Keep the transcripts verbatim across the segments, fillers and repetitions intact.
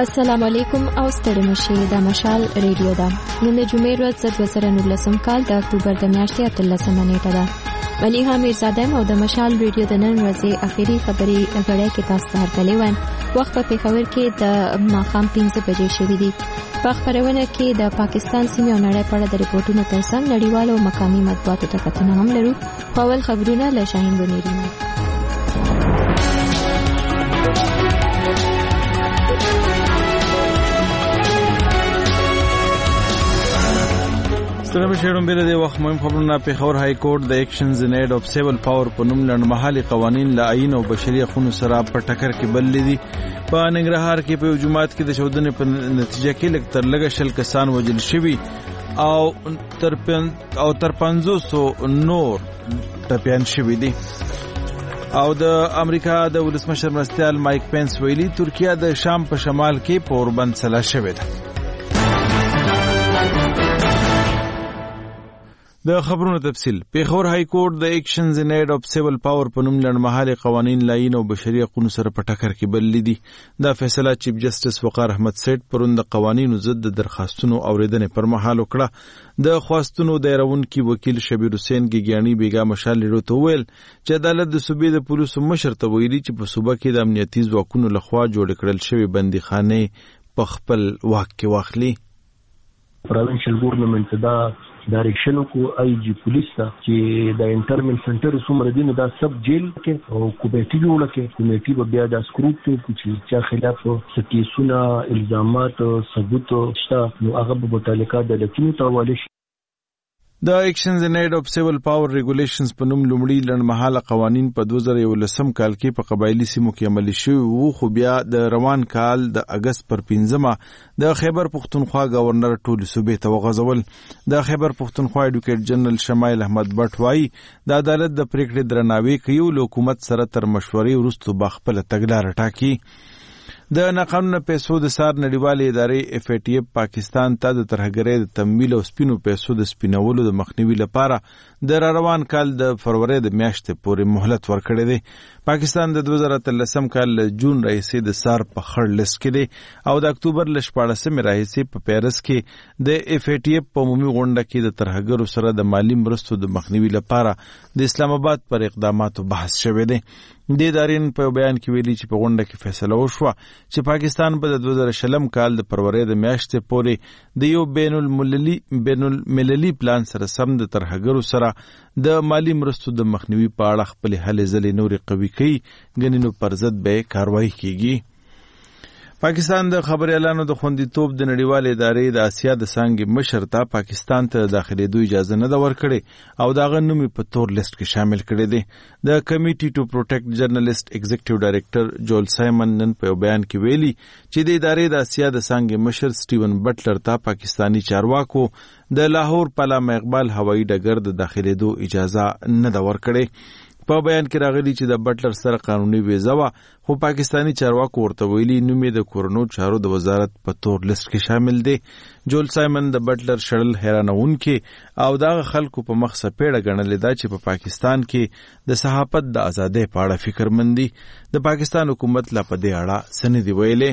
السلام علیکم او ستړي مشه د مشال ریډیو دا نن د جمعې ورځ د دوه زره نولسم کال د اکتوبر د میاشتې اتلسمه نیټه ده. مليحه میرزاده او د مشال ریډیو د نن ورځې اخیری خبري غړې کې تاسو ته هرکلی وایم. وخت په پیښور کې د ماښام پنځه بجې شوې دي. په خبرونه کې د پاکستان سیمې او نړۍ په اړه د ریپورتونو ترڅنګ نړیوالو او مقامي مطبوعاتو ته کتنه هم لرو. په اول خبرونه له شاهین بنيري. سترمه شیرون بیره د وخت مهم خبرونه. پیښور های کورټ د اکشنز ان ایډ اف سیول پاور په نوم لړمحالي قوانین له آئین او بشري حقوقو سره په ټکر کې بل لیدي. په ننګرهار کې په جمعات کې د چودنې په نتیجه کې لږ تر لږه شل کسان وژل شوي او تر او تر پنځوس نور ټپیان شوي دي. او د امریکا د ولسمشر مرستیال مایک پینس ویلي ترکیه د شام په شمال کې په اوربند سلا شوې ده. د خبرونو تفصیل. پیښور های کورټ د اکشنز ان ایډ اف سیول پاور په نوم لړمحالي قوانین لاین او بشري حقوقو سره په ټکر کې بل لیدي. دا فیصله چیف جسټس وقار احمد سیټ پرون د قوانینو ضد د درخواستونو اوریدنې پر مهال وکړه. د خواستونو دایرونکو وکیل شبیر حسین ګیګیانی بیګا مشال لیدو ته ویل چې عدالت د صوبې د پولیسو مشر ته ویلي چې په صوبه کې د امنیتي ځواکونو لخوا جوړ کړل شوی بندیخانه په خپل واک کې واخلي. پروینشل ګورنمنت دا ډایرکشن کو آی جی پولیس ته چې د انټرمن سنټر سومره دین دا سب جیل کې او کمیټي جوړه کې کمیټي به بیا د سکروپ ته چې چا خلاف سکیسونه الزامات ثبوت شته نو هغه په متعلقه د لکینو تاواله شي. د اکشنز ان ایډ اف سیول پاور ریګولیشنز په نوم لومړی لړمحاله قوانین په دوه زره یولسم کال کې په قبایلی سیمو کې عملي شوي وو، خو بیا د روان کال د اگست پر پنځمه د خیبر پختونخوا گورنر ټول صوبې ته وغځول. د خیبر پختونخوا ایډوکیټ جنرال شمایل احمد بټ وایي د عدالت د پریکړې درناوی کوي او حکومت سره تر مشورې وروسته به خپل تګلاره ټاکي. د ناقانونه پیسو د سار نړیوالې ادارې اف ای ټي اف پاکستان ته د ترهګرۍ د تمویل او سپینو پیسو د سپینولو د مخنیوي لپاره د روان کال د فروری د میاشتې پورې مهلت ورکړی دی. پاکستان د دوه زره اتلسم کال له جون راهیسې د سار په خړ لیست کې دی او د اکتوبر له شپاړسمې راهیسې په پیرس کې د اف ای ټي اف په عمومي غونډه کې د ترهګرو سره د مالي مرستو د مخنیوي لپاره د اسلام آباد پر اقداماتو بحث شوی دی. د ادارین په بیان کې ویلي چې په غونډه کې فیصله وشوه چې پاکستان به د دوه زره شلم کال د فروری د میاشتې پورې د یو بین المللي بین المللي پلان سره سم د ترهګرو سره د مالی مرستو د مخنیوي په اړه خپل هلې ځلې نورې قوي کوي، ګنې نو پر ضد به کاروایی کیږي. پاکستان د خبريالانو د خوندیتوب د نړیوالې ادارې د آسیا د څانګې مشر ته پاکستان ته داخلېدو اجازه نه ده ورکړې او د هغه نوم په تور لیست کې شامل کړی دی. د کمیټي ټو پروټیکټ جرنالست ایگزیکټیو ډایرکټر جول سایمن نن په بیان کې ویلي چې د ادارې د آسیا د څانګې مشر سټیون بټلر ته پاکستانی چارواکو د لاهور په علامه اقبال هوایي ډګر د داخلېدو اجازه نه ده ورکړې. په بیان کې راغلی چې د بټلر سره قانوني ویزه وه، خو پاکستانی چارواکو ورته ویلي نوم یې د کورونو چارو د وزارت په تور لیست کې شامل دی. جول سایمن د بټلر شړل حیرانونکي او دغه خلکو په مخ سپېړه ګڼلې ده چې په پاکستان کې د صحافت د ازادۍ په اړه فکرمند دي. د پاکستان حکومت لا په دې اړه څه نه دي ویلي.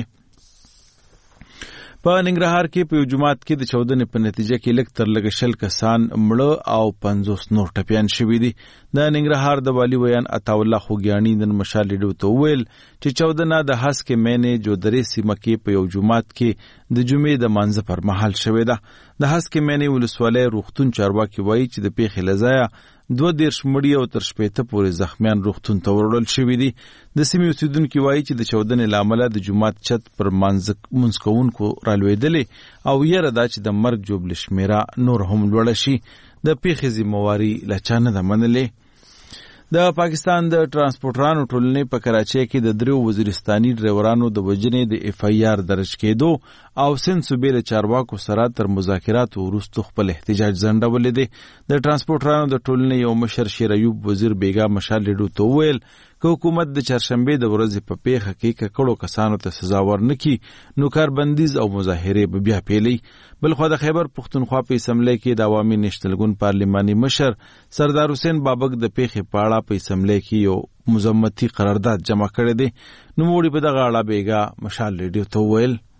په ننګرهار کې په جمعات کې د چودنې په نتیجه کې لږ تر لږه شل کسان مړه او پنځوس نور ټپیان شوي دي. د ننګرهار د والي ویان عطاالله خوږیاڼي نن مشال لیدو ته وویل چې چودنه د هسکې مینې جودرې سیمه کې په یو جومات کې د جمعې د مانځه پر مهال شوې ده. د هسکې مینې ولسوالۍ روغتون چارواکي وایي چې د پیښې له ځایه دوه دېرش مړي او تر شپېته پورې زخمیان روغتون ته وړل شوي دي. د سیمې اوسېدونکي وایي چې د چودنې له امله د جومات چت پر مونځ کوونکو رالوېدلې او یره ده چې د مرګ جوبل شمېره نور هم لوړه شي. د پیښې ذمهواري له چا نه ده منلې. د پاکستان د ترانسپورټرانو ټولنې په کراچۍ کې د دریو وزیرستاني ډرایورانو د وژنې د اف آی آر درج کېدو او سند صوبې له چارواکو سره تر مذاکراتو وروسته خپل احتجاج ځنډولی دی. د ترانسپورټرانو د ټولنې یو مشر شیر ایوب وزیر بیګا مشال لیدو ته وویل که حکومت د چهارشنبې د ورځې په پیښه کې ککړو کسانو ته سزا ورنکړي نو کاربندیز او مظاهرې به بیا پیلي. بلخوا د خیبر پختونخوا په اسمبلی کې د عوامي نیشنل ګوند پارلماني مشر سردار حسین بابک د پیښې په اړه په اسمبلی کې یو مذمتي قرارداد جمع کړی دی. نوموړي په دغه اړه بیګا مشال لیدو ته وویل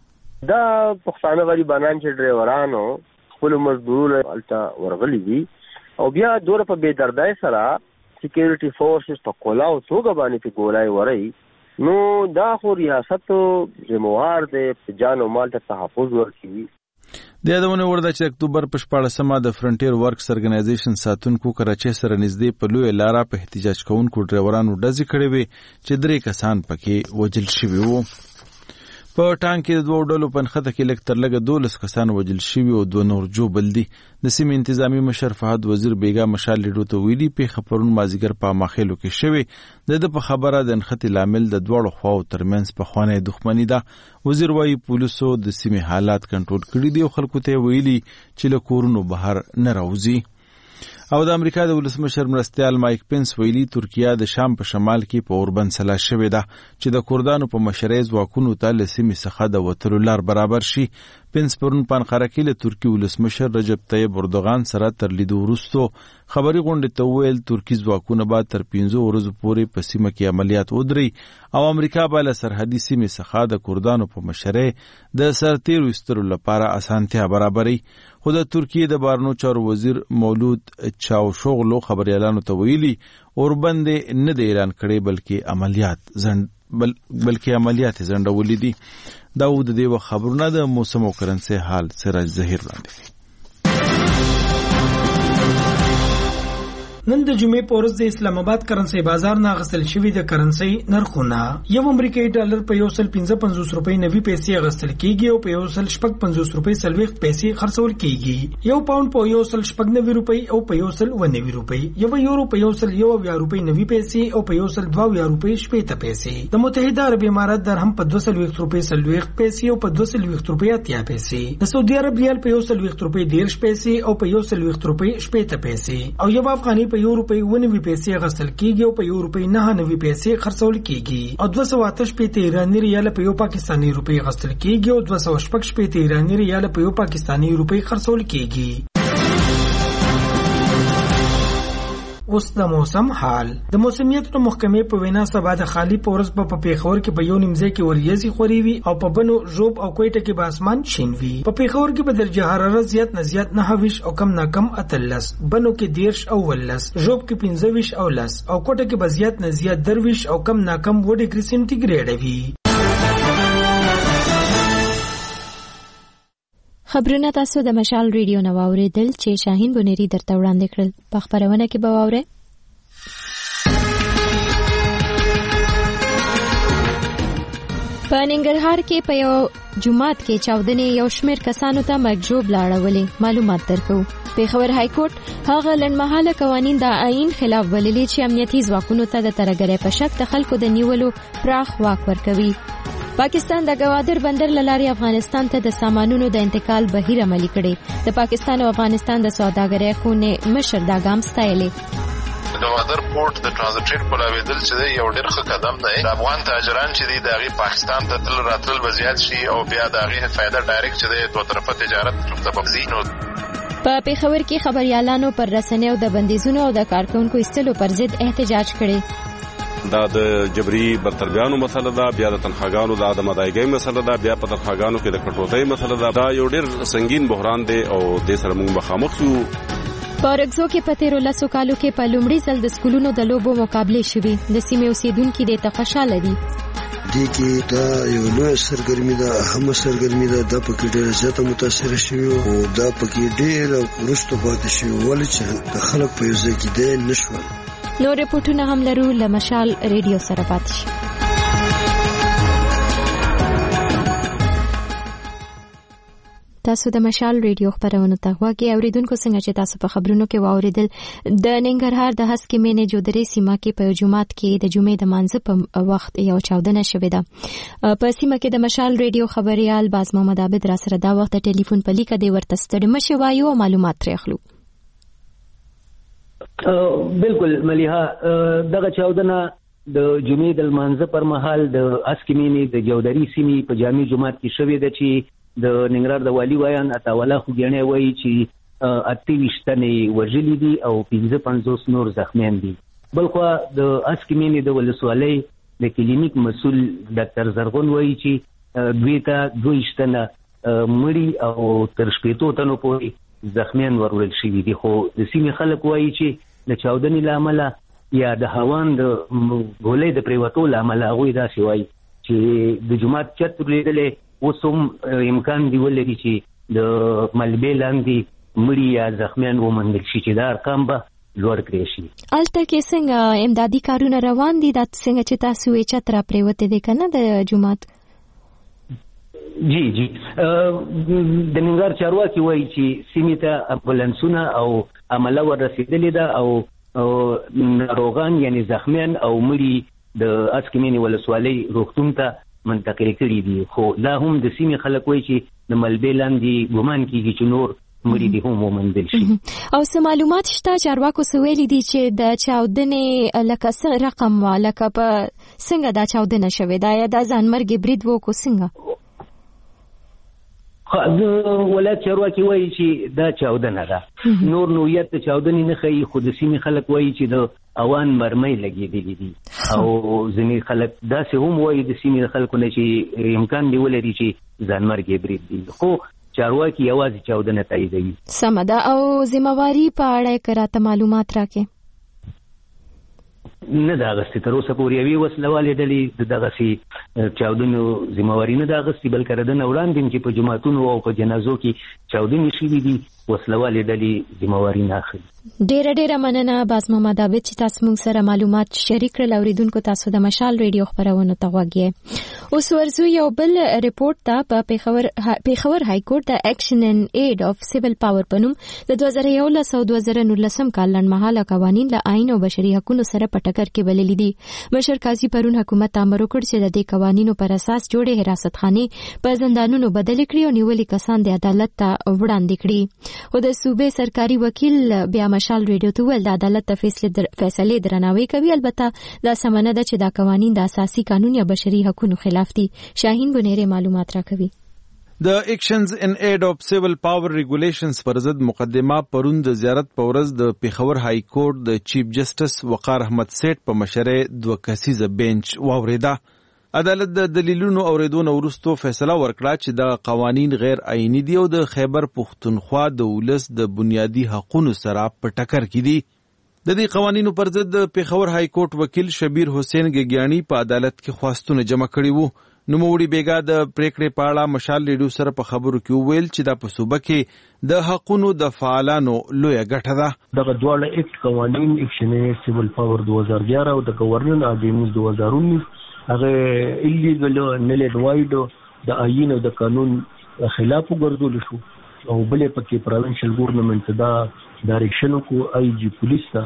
دا پښتانه غریبانان چې ډرایورانو خپل مزدور الته ورغلي دي او بیا دوره په بې دردای سره سکیورټي فورسز په کولاو توګه باندې په ګولای وري نو دا خو ریاست ذمہوار دی جان او مال ته تحفظ ورکوي. د یادونه ورده چې اکتوبر په شپاړسمه د فرنټیر ورکس ارګنایزیشن ساتونکو کراچۍ سره نږدې په لوی لاره په احتجاج کوونکو ډرایورانو ډزې کړې وې چې درې کسان پکې وژل شوي وو. په ټانک کې د دوه ډلو په نښته کې لږ تر لږه دولس کسان وژل شوي او دوه نور ژوبل دي. د سیمې انتظامی مشر فهد وزیر بیګا مشال لیډو ته ویلي پیښه پرون مازدیګر په ماخیلو کې شوې. د ده په خبره د نښتې لامل د دواړو خواو ترمنځ پخوانۍ دښمني ده. وزیر وايي پولیسو د سیمې حالات کنټرول کړي دي او خلکو ته ویلي چې له کورونو بهر نه راوځي. او د امریکا د ولسمشر مرستیال مایک پنس ویلي ترکیه د شام په شمال کې په اوربند سلا شوې ده چې د کردانو په مشرۍ ځواکونو ته له سیمې څخه د وتلو لار برابر شي. پنس پرون په انقره کې له ترکي ولسمشر رجب طیب اردوغان سره تر لیدو وروسته خبري غونډې ته وویل ترکي ځواکونه به تر پنځو ورځو پورې په سیمه کې عملیات ودري او امریکا به له سرحدي سیمې څخه د کردانو په مشرۍ د سرتیرو ایستلو لپاره اسانتیا برابري. خو د ترکیې د بهرنیو چارو وزیر مولود چاوشوغلو خبريالانو ته ویلي اوربند نه د ایران کړي بلکې عملیات زند بل بلکې عملیات زندولې دي. دا و د دې خبرونه د موسم او کرنسي حال سراج ظهیر وړاندې. نن د جمعې په ورځ د اسلام آباد کرنسي بازار نه غسل شوی د کرنسي نرخونه یو امریکایي ډالر په یو سل پنځه پنځوس روپۍ نوي پیسې غسل کیږي او په یو سل شپږ پنځوس روپۍ څلوېښت پیسې خرڅول کیږي. یو پاوند په یو سل شپږ نوي روپۍ او په یو سل اووه نوي روپۍ. یو یورو په یو سل یو اویا روپۍ نوي پیسې او په یو سل دوه اویا روپۍ شپېته پیسې. د متحده عرب امارات درهم په دوه څلوېښت روپۍ څلوېښت پیسې او په دوه څلوېښت روپۍ اتیا پیسې. د سعودي عرب ریال په یو څلوېښت روپۍ دېرش پیسې او په یو څلوېښت روپۍ شپېته پیسې. او یو افغاني په یو روپۍ ونوي پیسې غسل کیږي او په یو روپۍ نه نوي پیسې خرڅول کیږي. او دوه سوه اته شپېته ایراني ریال په یو پاکستاني روپۍ غسل کیږي او دوه سوه شپږ شپېته ایراني ریال په یو پاکستاني روپۍ خرڅول کیږي. اوس د موسم حال. د موسمیاتو محکمې په وینا سبا د خالی پورس په پیښور کې په یو نیمځای کې وریځي خوري وي او په بنو ژوب او کوټه کې به اسمان شین وي. په پیښور کې به درجه حرارت زیات نه زیات نه ویش او کم نه کم اتلس، بنو کې دیرش او ولس، ژوب کې پنځه ویش او لس او کوټه کې به زیات نه زیات درویش او کم نه کم و ډیګري سنټیګریډ وي. خبرونه تاسو د مشال ریډیو نو اوریدل چې شاهین بنيري درته وړاندې کړل. په خبرونه کې به واورئ په ننګرهار کې په یو جمعات کې چاودنې یو شمېر کسانو ته مجروب لاړولې. معلومات درکو. پیښور های کورټ هغه لنډمهاله قوانین د آئین خلاف بللي چې امنیتي ځواکونو ته د ترګرۍ په شک د خلکو د نیولو پراخ واک ورکوي. پاکستان د گوادر بندر لاري افغانستان ته د سامانونو د انتقال بهیر عملي کړي. د پاکستان او افغانستان د سوداګرۍ خونې مشر دا ګام ستایلې. گوادر پورت د ترانزیټ کولاویدل چې یو ډېر ښه قدم دی. د افغان تاجران چې دی د هغې پاکستان ته تل راتلل به زیات شي او بیا د هغې فایده ډایرکټ چې دی دوه طرفه تجارت ته به ځي. نو په پیښور کې خبريالانو پر رسنیو د بندیزونو او د کارکونکو ایستلو پر ضد احتجاج کړي. دا د جبري برتربیانو مسله ده، بیا د تنخواګانو د عدم ادایګۍ مسله ده، بیا په تنخواګانو کې د کټوتۍ مسله ده. دا یو ډېر سنگین بحران دی او دې سره موږ مخامخ یو. په رګزو کې په تیرو لسو کالو کې په لومړي ځل د سکولونو د لوبو مقابلې شوي. د سیمې اوسیدونکي دې ته خوشاله دي. دې کې دا یو لویه سرګرمي ده، اهمه سرګرمي ده. دا پکې ډېره زیاته متاثره شوي او دا پکې ډېره وروسته پاتې شوي ولې چې د خلک په یو ځای کې دی نه شول. نور رپورټونه هم لرو. له مشال ریډیو سره پاتې شئ. تاسو د مشال ریډیو خبرونه ته غواړئ. اوریدونکو څنګه چې تاسو په خبرونو کې واوریدل د ننګرهار د هسکې مینې جوړې سیمه کې په جمعات کې د جمعې د مانځه په وخت یو چاودنه شوې ده. په سیمه کې د مشال ریډیو خبريال باز محمد عابد را سره دا وخت ټلیفون په لیکه دی ورته ستړي مشه وایو او معلومات ترې اخلو. بالکل مليحه، دغه چاودنه د جمعې د مانځه پر مهال د هسکې مینې د جوړې سیمې په جامع جمعات کې شوې ده چې د ننګرهار د والي وایان اتاوله خوګیڼې وایي چې اته ویشت تنې وژلي دي او پنځه پنځوس نور زخمیان دي. بلخوا د هسکې مینې د ولسوالۍ د کلینیک مسؤل ډاکټر زرغون وایي چې دوی ته دویشت تنه مړي او تر شپېتو تنو پورې زخمیان ورول شوي دي. خو د سیمې خلک وایي چې د چاودنې له امله یا د هوان د ګولۍ د پریوتو له امله هغوی داسې وایي چې د جومات چت لیدلې اوس هم امکان دی ولري چې د ملبې لاندې مړي یا زخمیان وموندل شي چې دا ارقام به لوړ کړی شي. هلته کې څنګه امدادي کارونه روان دي؟ دا څنګه چې تاسو یې چت را پریوتې دی که نه د جومات؟ جی جی د ننګرهار چارواکي وایي چې سیمې ته امبولانسونه او عمله ورسېدلې ده او او ناروغان یعنی زخمیان او مړي د اسکمینی ولسوالۍ روغتون ته منتقل کړي دي. خو لا هم د سیمې خلک وایي چې د ملبې لاندې ګمان کېږي چې نور مړي دي هم وموندل شي. او څه معلومات شته چارواکو څه ویلي دي چې د چاودنې لکه څه رقم وه، لکه په څنګه دا چاودنه شوې ده، یا دا ځانمرګي برید و که څنګه؟ د ولایت چارواکي وایي چې دا چاودنه ده. نور نوعیت د چاودنې نه ښیي، خو د سیمې خلک وایي چې د اوان مرمۍ لګېدلې دي. او ځینې خلک داسې هم وایي د سیمې خلکو نه چې امکان دی ولري چې ځانمرګي برید دي. خو چارواکي یوازې چاودنه تاییدوي. سمه ده. او ذمہواري په اړه که راته معلومات راکې؟ نه ده اغستې تر اوسه پورې یوې وسلوالې ډلې د دغسې چاودنو ذمہواري نه ده اغستې، بلکې د نه وړاندې چې په جوماتونو او په جنازو کې چاودنې شوي دي وسلوالې ډلې ذمہواري نه اخلي. ډیره ډیره مننه باز محمد عابد چې تاسو موږ سره معلومات شریک کړل. اوریدونکو تاسو د مشال ریډیو خبرونه ته غوږ یې. اوس ورځو یو بل ریپورت ته په پیښور پیښور های کورټ د اکشن ان ایډ اف سیویل پاور په نوم د دوه زره یولس او دوه زره نولسم کال لنډمهاله قوانین له آئین او بشري حقوقو سره په ټکر کې بللي دي. مشر قاضي پرون حکومت ته امر وکړ چې د دې قوانینو پر اساس جوړې حراست خانې په زندانونو بدل کړي او نیولي کسان د عدالت ته وړاندې کړي. خو د صوبې سرکاري وکیل بیا مشال ریډیو ته ویل د عدالت ته فیصلې درناوی کوي، البته دا سمه نه ده چې دا قوانین د اساسي قانون یا بشري حقوقو خلاف دي. شاهین بنيري معلومات راکوي. د اکشنز ان ایډ اف سیویل پاور ریګولیشنز پر ضد مقدمه پرون د زیارت په ورځ د پیښور های کورټ د چیف جسټس وقار احمد سیټ په مشرۍ دوه کسیزه بینچ واوریده. عدالت د دلیلونو اوریدو نه وروسته فیصله ورکړه چې د قوانین غیر آئینی دي او د خیبر پښتونخوا د ولس د بنیادی حقوقو سره په ټکر کې دي. د دې قوانینو پر ضد د پیښور های کورټ وکیل شبیر حسین ګګیانی په عدالت کې خواستونه جمع کړي وو. نوموړي بیګا د پریکړې په اړه مشال ریډیو سره په خبرو کې وویل چې دا په صوبه کې د حقوقو د فعالانو لویه ګټه ده. دغه دواړه اکټ قوانین اکشن سیویل پاور دوه هزار یازده او د گورنر آرډیننس دوه هزار انیس هغه ایلیګل نه لیډوایډ د آئین او د قانون خلاف وګرځول شو او بلې پکې پروینشل ګورنمنت دا ډایریکشن کو آی جی پولیس ته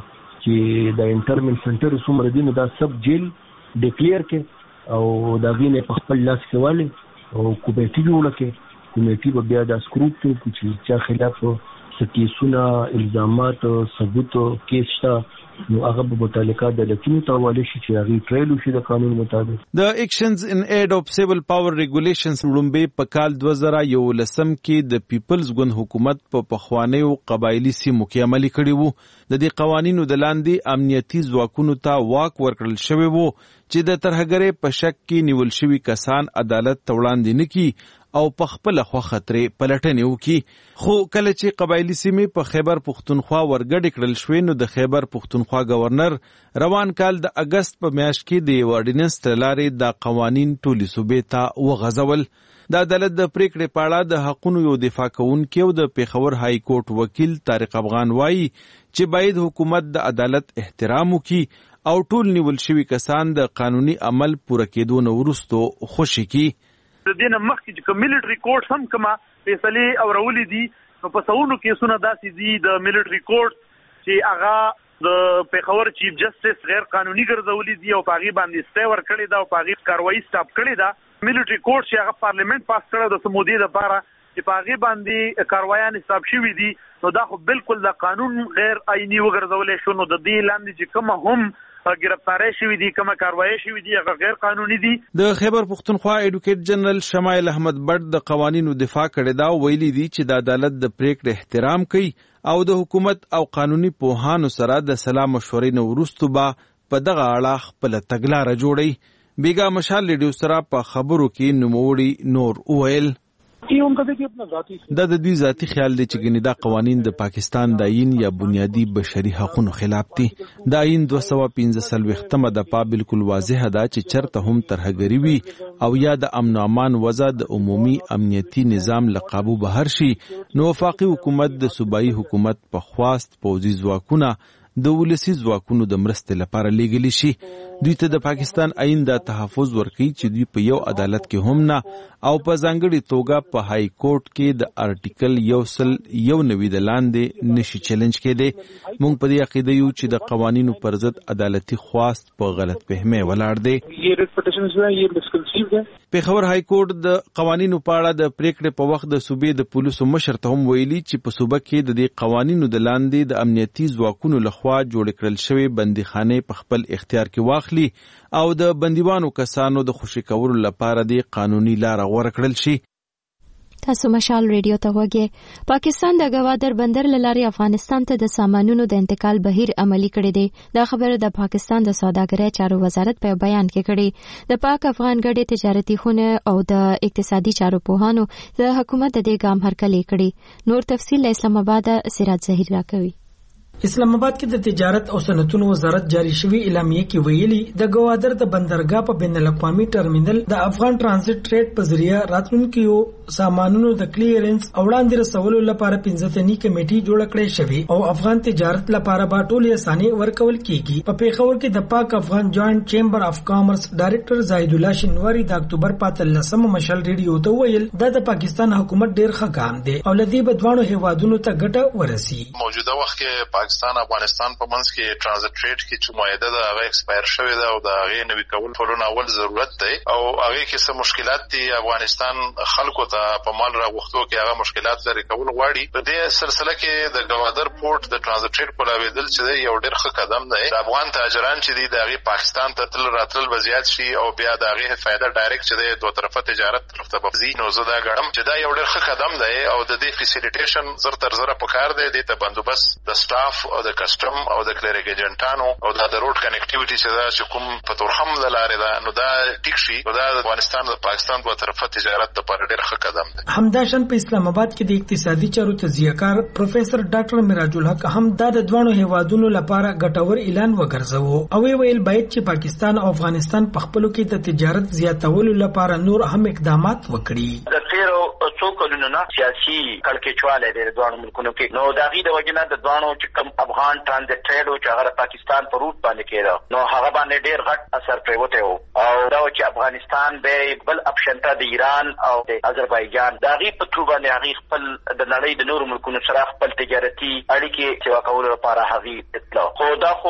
چې د انټرمنټ سنټر څومره دي نو دا سب جیل ډیکلیئر کې او دا وینه په خپل لاس کې والي او کمیټي جوړه کې کمیټي به بیا د سکروپ ته چې چا خلاف کیسونه الزامات ثبوت کیس شته نو هغه په متعلقه د لکینو ته حواله شي چې هغه ټریل وشي د قانون مطابق. د اکشنز ان ایډ اف سیویل پاور ریګولیشنز وړاندې په کال دوه زره یولسم کې د پیپلز ګوند حکومت په پخوانیو قبایلی سیمو کې عملي کړي وو. د دې قوانینو د لاندې امنیتي ځواکونو ته واک ورکړل شوی وو چې د ترهګرۍ په شک کې نیول شوي کسان عدالت ته وړاندې نه کړي او په خپل خو خطرې پلټنې وکړي. خو کله چې قبایلی سیمې په خیبر پښتونخوا ورګډې کړل شوې نو د خیبر پښتونخوا گورنر روان کال د اگست په میاشت کې د وارډیننس تر لارې د قوانین ټولې صوبې ته وغځول. د عدالت د پریکړې په اړه د حقوقو یو دفاع کوونکی او د پیښور های کورټ وکیل طارق افغان وایي چې باید حکومت د عدالت احترام وکړي او ټول نیول شوي کسان د قانوني عمل پوره کېدو نه وروسته خوشي کړي. د دې نه مخکې چې ملټري کورټ هم کومه فیصلې اورولې دي نو په څونو کیسونه داسې دي د ملټري کورټ چې هغه د پیښور چیف جسټس غیر قانوني ګرځولې دي او په هغې باندې سټې ورکړې ده او په هغې کاروایي سټاپ کړې ده. ملټري کورټ چې هغه پارلیمنت پاس کړی د څه مودې دپاره چې په هغې باندې کاروایان سټاپ شوي دي نو دا خو بالکل د قانون غیر آئیني وګرځولی شو. نو د دې لاندې چې کومه هم گرفتاری شوی دي کومه کاروایی شوی دي هغه غیر قانوني دي. د خیبر پښتونخوا ایډوکیټ جنرال شمایل احمد بټ د قوانینو دفاع کړی دا ویلي دي چې د عدالت د پریکړې احترام کوي او د حکومت او قانوني پوهانو سره د سلا مشورې نه وروسته به په دغه اړه خپل تګلاره جوړي. بیګا مشال ریډیو سره په خبرو کې نوموړي نور وویل دا د دوی ذاتی خیال دی چې ګنې دا قوانین د پاکستان د آئین یا بنیادی بشري حقوقو خلاف دي. د آئین دوه سوه پنځه څلوېښتمه دفعه بالکل واضحه ده چې چرته هم ترهګري وي او یا د امن او امان وضع د عمومي امنیتي نظام له قابو بهر شي نو وفاقي حکومت د صوبایي حکومت په خواست پوځي ځواکونه د ولسي ځواکونو د مرستې لپاره لیږلی شي. دوی ته د پاکستان آئین دا تحفظ ورکوي چې دوی په یو عدالت کې هم نه او په ځانګړې توګه په های کورټ کې د ارټیکل یو سل یو نوي د لاندې نشي چیلنج کېدی. موږ په دې عقیده یو چې د قوانینو پر ضد عدالتي خواست په غلط فهمۍ ولاړ دی. پیښور های کورټ د قوانینو په اړه د پریکړې په وخت د صوبې د پولیسو مشر ته هم ویلي چې په صوبه کې د دې قوانینو د لاندې د امنیتي ځواکونو لخوا جوړ کړل شوی بندیخانې په خپل اختیار کې واخلي او د بندیوانو کسانو د خوشي کولو لپاره د قانوني لار غوړه کړل شي. تاسو مشال ریډیو ته وګورئ. پاکستان د گوادر بندر لارې افغانستان ته د سامانونو د انتقال بهیر عملی کړی دی. دا خبره د پاکستان د سوداګرۍ چارو وزارت په بیان کې کړې. د پاک افغان ګډې تجارتي خونه او د اقتصادي چارو پوهانو د حکومت د دې ګام هرکلی کړی. نور تفصیل اسلام آباد سراج ظهیر راکوي. اسلام آباد کې د تجارت او صنعتونو وزارت جاری شوی اعلامیه کې ویلي د گوادر د بندرګاه په بین الاقوامي ټرمینل د افغان ترانزیت ټریډ په ذریعہ راتلونکو سامانونو د کلیرنس او وړاندې رسولو لپاره پنځه تنی کمیټي جوړ کړې شوی او افغان تجارت لپاره به ټولې اسانۍ ورکول کیږي. په پیښور کې د پاک افغان جوائنٹ چیمبر اف کامرس ډایریکټر زاهد الله شنواری د اکتوبر پاتلسم مشال ریډیو ته ویل دا د پاکستان حکومت ډیر ښه ګام دی او لدی بدوانو هیوادونو ته ګټه ورسي. موجوده وخت کې پاکستان افغانستان په منځ کې ترانزیت ټریډ کې چې معاهده ده هغه ایکسپایر شوې ده او د هغې نوي کول ټولو اول ضرورت دی او هغې کې څه مشکلات دي افغانستان خلکو ته په مال راغوښتو کې هغه مشکلات لرې کول غواړي. په دې سلسله کې د ګوادر پورټ د ترانزیت ټریډ کولاوېدل چې دی یو ډېر ښه قدم دی. د افغان تاجران چې دي د هغې پاکستان ته تل راتلل به زیات شي او بیا د هغې فایده ډایرکټ چې دی دوه طرفه تجارت طرف ته به ځي. نو زه دا ګڼم چې دا یو ډېر ښه قدم دی او د دې فیسیلیټیشن زر تر زره پکار دی. دې ته بندوبست د سټاف او د کسټم او د کلریک ایجنټانو او د روډ کنیکټیویټي چې دا چې کوم په تورخم د لارې ده نو دا ټیک شي او دا د افغانستان او پاکستان دوه طرفه تجارت لپاره ډېر ښه قدم دی. همداشان په اسلام آباد کې د اقتصادي چارو تجزیه‌کار پروفیسور ډاکټر میراج الحق هم دا د دوه هیوادونو لپاره ګټور اعلان وکړو او ویل باید چې پاکستان او افغانستان په خپلو کې د تجارت زیاتولو لپاره نور هم اقدامات وکړي. د تیرو څو کلونو نه سیاسي کړکېچواله د دوه ملکونو کې نو دا غي د وجنه د دوه چې کوم افغان ترانزیت ټریډ او چې هغه پاکستان په روټ باندې کېده نو هغه باندې ډېر غټ اثر پریوته وو او دا چې افغانستان به بل اپشن ته د ایران او د آذربایجان دا غي په تو باندې هغه خپل د نړۍ د نورو ملکونو سره خپل تجارتي اړیکې سیوا کولو لپاره هغه اطلاع خو دا خو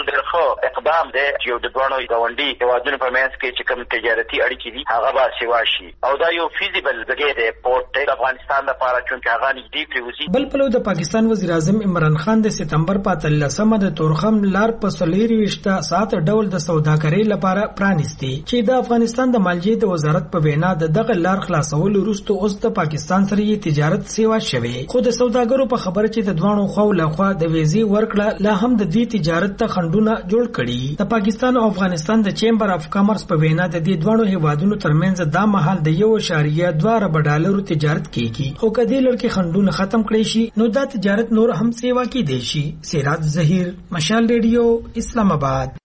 ډېر اقدام دی چې یو د دوه غونډي هیوادونو په منځ کې چې کوم تجارتي اړیکې دي هغه به سیوا شي او دا یو فیزیبل ځای دی پورټ د افغانستان لپاره چې هغه نږدې پریوزي. بل پلو د پاکستان وزیر اعظم عمران خان د سپتمبر په اتلسمه د تورخم لار په څلورویشت ساعت ډول د سوداګرۍ لپاره پرانیستي چې د افغانستان د مالیې د وزارت په وینا د دغه لار خلاصولو وروسته اوس د پاکستان سره یې تجارت سیوا شوه. خو د سوداګرو په خبره چې د دوانو خو لخوا د ویزې ورکړه لا هم د دې تجارت ته خندونه جوړ کړي. د پاکستان او افغانستان د چیمبر اف کامرس په وینا د دې دوانو هیوادونو ترمنځ د مهال د یو اشاریه دوه ارب ډالرو تجارت کیږي خو کدی لړ کې خندونه ختم کړي شي نو دا تجارت نور هم سیوا کې دی شي. سراج ظهیر مشال ریډیو اسلام آباد.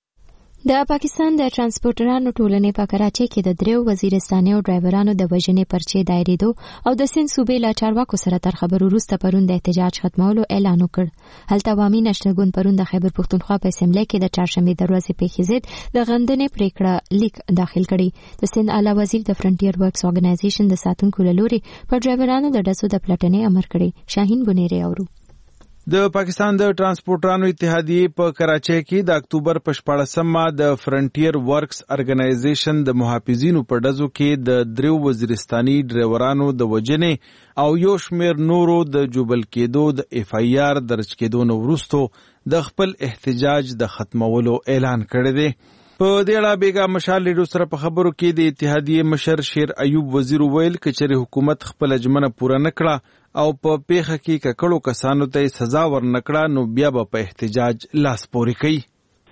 د پاکستان د ترانسپورټرانو ټولنې په کراچۍ کې د دریو وزیرستاني او ډرایورانو د وژنې پرچې دایریدو او د سند صوبې له چارواکو سره تر خبرو وروسته پرون د احتجاج ختمولو اعلان وکړ. هلته عوامي نشنګون پرون د خیبر پښتونخوا په اسمبلی کې د چهارشنبې دروازې پیښې ضد د غندنې پریکړه لیک داخل کړي. د سند اعلی وزیر د فرنټیر ورکس اورګنایزیشن د ساتونکو له لوري په ډرایورانو د ډسو د پلټنې امر کړی. شاهین بنيري اورو. د پاکستان د ترانسپورټرانو اتحادیې په کراچۍ کې د اکتوبر په شپاړسمه د فرنټیر ورکس ارګنایزیشن د محافظینو په ډزو کې د دریو وزیرستاني ډرایورانو د وژنې او یو شمېر نورو د جوبل کېدو د اف آی آر درج کېدو نه وروسته د خپل احتجاج د ختمولو اعلان کړی دی. په دې اړه بیګا مشال ریډیو سره په خبرو کې د اتحادیې مشر شیر ایوب وزیر ویل چې حکومت خپل ژمنه پوره نکړه او په پیښه کې ککړو کسانو ته سزا ورنکړه نو بیا به په احتجاج لاس پورې کوي.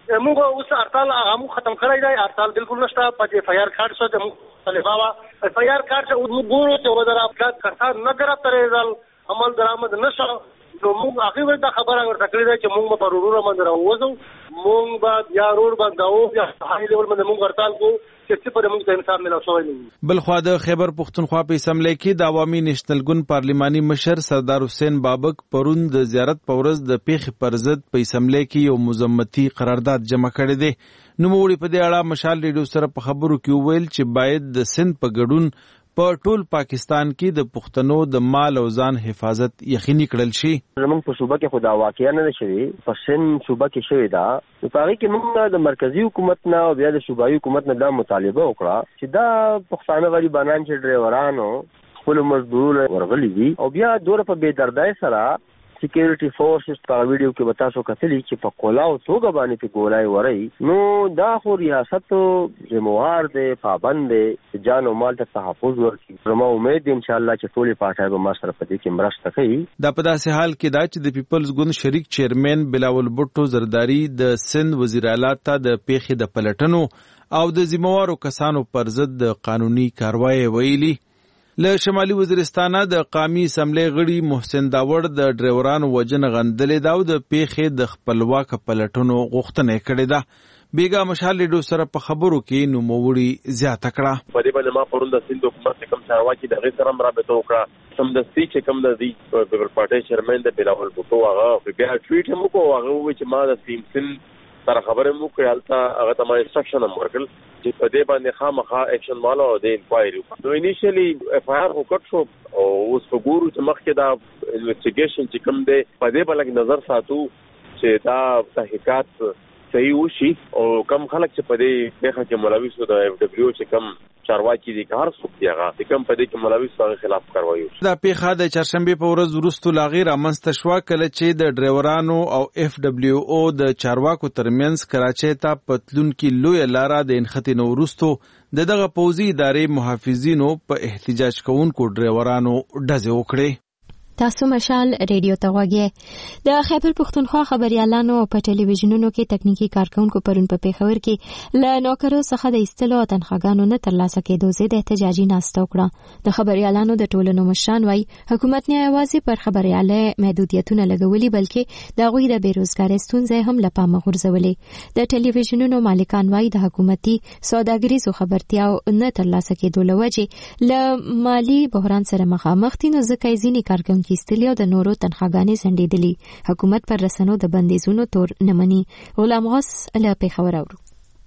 موږ اوس هړتال هغه ختم کړی دی، هړتال بالکل نشته. په اف آی آر کارت شو د طالبا اف آی آر کارت موږ ګورو چې ودر افغان کسان نه ګرفتاریدل، عمل درآمد نشو. نو موږ هغه ورته خبره ورته کړې ده چې موږ په ضرورت باندې راوځو، موږ به بیا رور باندې او بیا هاي لیول باندې موږ هړتال کو چې څه پر موږ ته انصاف ملو شوی نه. بل خو د خیبر پختونخوا په اسمبلی کې د عوامي نېشنل ګوند پارلماني مشر سردار حسین بابک پرون د زیارت په ورځ د پیښې پر ضد په اسمبلی کې یو مزمتي قرارداد جمع کړی دی. نوموړي په دې اړه مشال ریډیو سره په خبرو کې وویل چې باید د سند په ګډون په ټول پاکستان کې د پښتنو د مال او ځان حفاظت یقیني کړل شي. زموږ په صوبه کې خدا واقعیا نه شوي، په سند صوبه کې شوي دا. په هغه کې موږ د مرکزی حکومت نه او بیا د صوبایي حکومت نه دا مطالبه وکړه چې دا پښتانه غریبانان چې ډرایورانو خپل مزدور ورغلي دي او بیا دوره په بې دردای سره سکیورټي فورسز په ویډیو کې وتا سو کتلی چې په کولاو توګه باندې په ګولای ورای. نو دا خو ریاست ذمہوار دی، پابند دی، جان او مال ته تحفظ ورکړي. زما امید دی ان شاء الله چې ټولې پارټۍ به ما سره په دې کې مرسته کوي. دا په داسې حال کې دا چې د پیپلز ګوند شریک چیرمن بلاول بوټو زرداری د سند وزیر اعلی ته د پیښې د پلټنو او د ذمہوارو کسانو پر ضد د قانوني کاروایی ویلي. له شمالي وزیرستانه د قومي اسمبلی غړي محسن داوړ د ډرایورانو وجنه غندلې دا او د پیښې د خپلواک پلټنو غوښتنه کړې ده. بیګا مشال ریډیو سره په خبرو کې نوموړي زیاته کړه. په دې باندې ما پرون د سند حکومت کوم چارواکي د غیر سره رابطه وکړه، سم د سټی چې کوم د دې پیپل پارټي چیرمن د بلاول بوټو هغه بیا ټویټ هم وکړ، هغه وایي چې ما د سیم سن سره خبره مو کړې، البته هغه ته ما انسټرکشن هم ورکړل چې په دې باندې خامخا اکشن مالو او د انکوایري. نو انیشلی اف آی آر وکړ شو او اوس په ګورو چې مخکې دا انویسټیګیشن چې کوم دی په دې باندې نظر ساتو چې دا تحقیقات صحیح وشي او کم خلک چې په دې پیښه کې ملوث وو د اف ډبلیو چې کم چارواکي دي هر څوک دی هغه کم په دې کې ملوث هغه خلاف کاروایی وشي. دا پیښه د چهارشنبه په ورځ وروسته لا غیر امنسته شو کله چې د ډرایورانو او اف ډبلیو او د چارواکو ترمنځ کراچۍ ته پتلون کې لوی لاره د انختی نو وروسته د دغه پوزي ادارې محافظینو په احتجاج کوونکو ډرایورانو ډزې وکړې. تاسو مشال ریډیو ته غوږی. د خیبر پختونخوا خبريالانو په ټلویزیونونو کې تکنیکی کارکونکو پرون په پیښور کې له نوکرو څخه د ایستلو تنخواګانو نه ترلاسه کېدو زید احتجاجي ناسته وکړه. د خبريالانو د ټولنو مشران وايي حکومت نه یوازې پر خبرياله محدودیتونه لګولي بلکې د غوي د بیروزګارۍ ستونزې هم لپاره غورځولې. د ټلویزیونونو مالکان وايي د حکومتي سوداګریزو خبرتیاو نه ترلاسه کېدو لوجه له مالی بحران سره مخامخ دي، نو ځکه یې ځینې کارکونکي کیستلی او د نورو تنخواګانې سندېدلي. حکومت پر رسنو د بندیزونو تور نه مني. غلام غوث له پیښور اورو.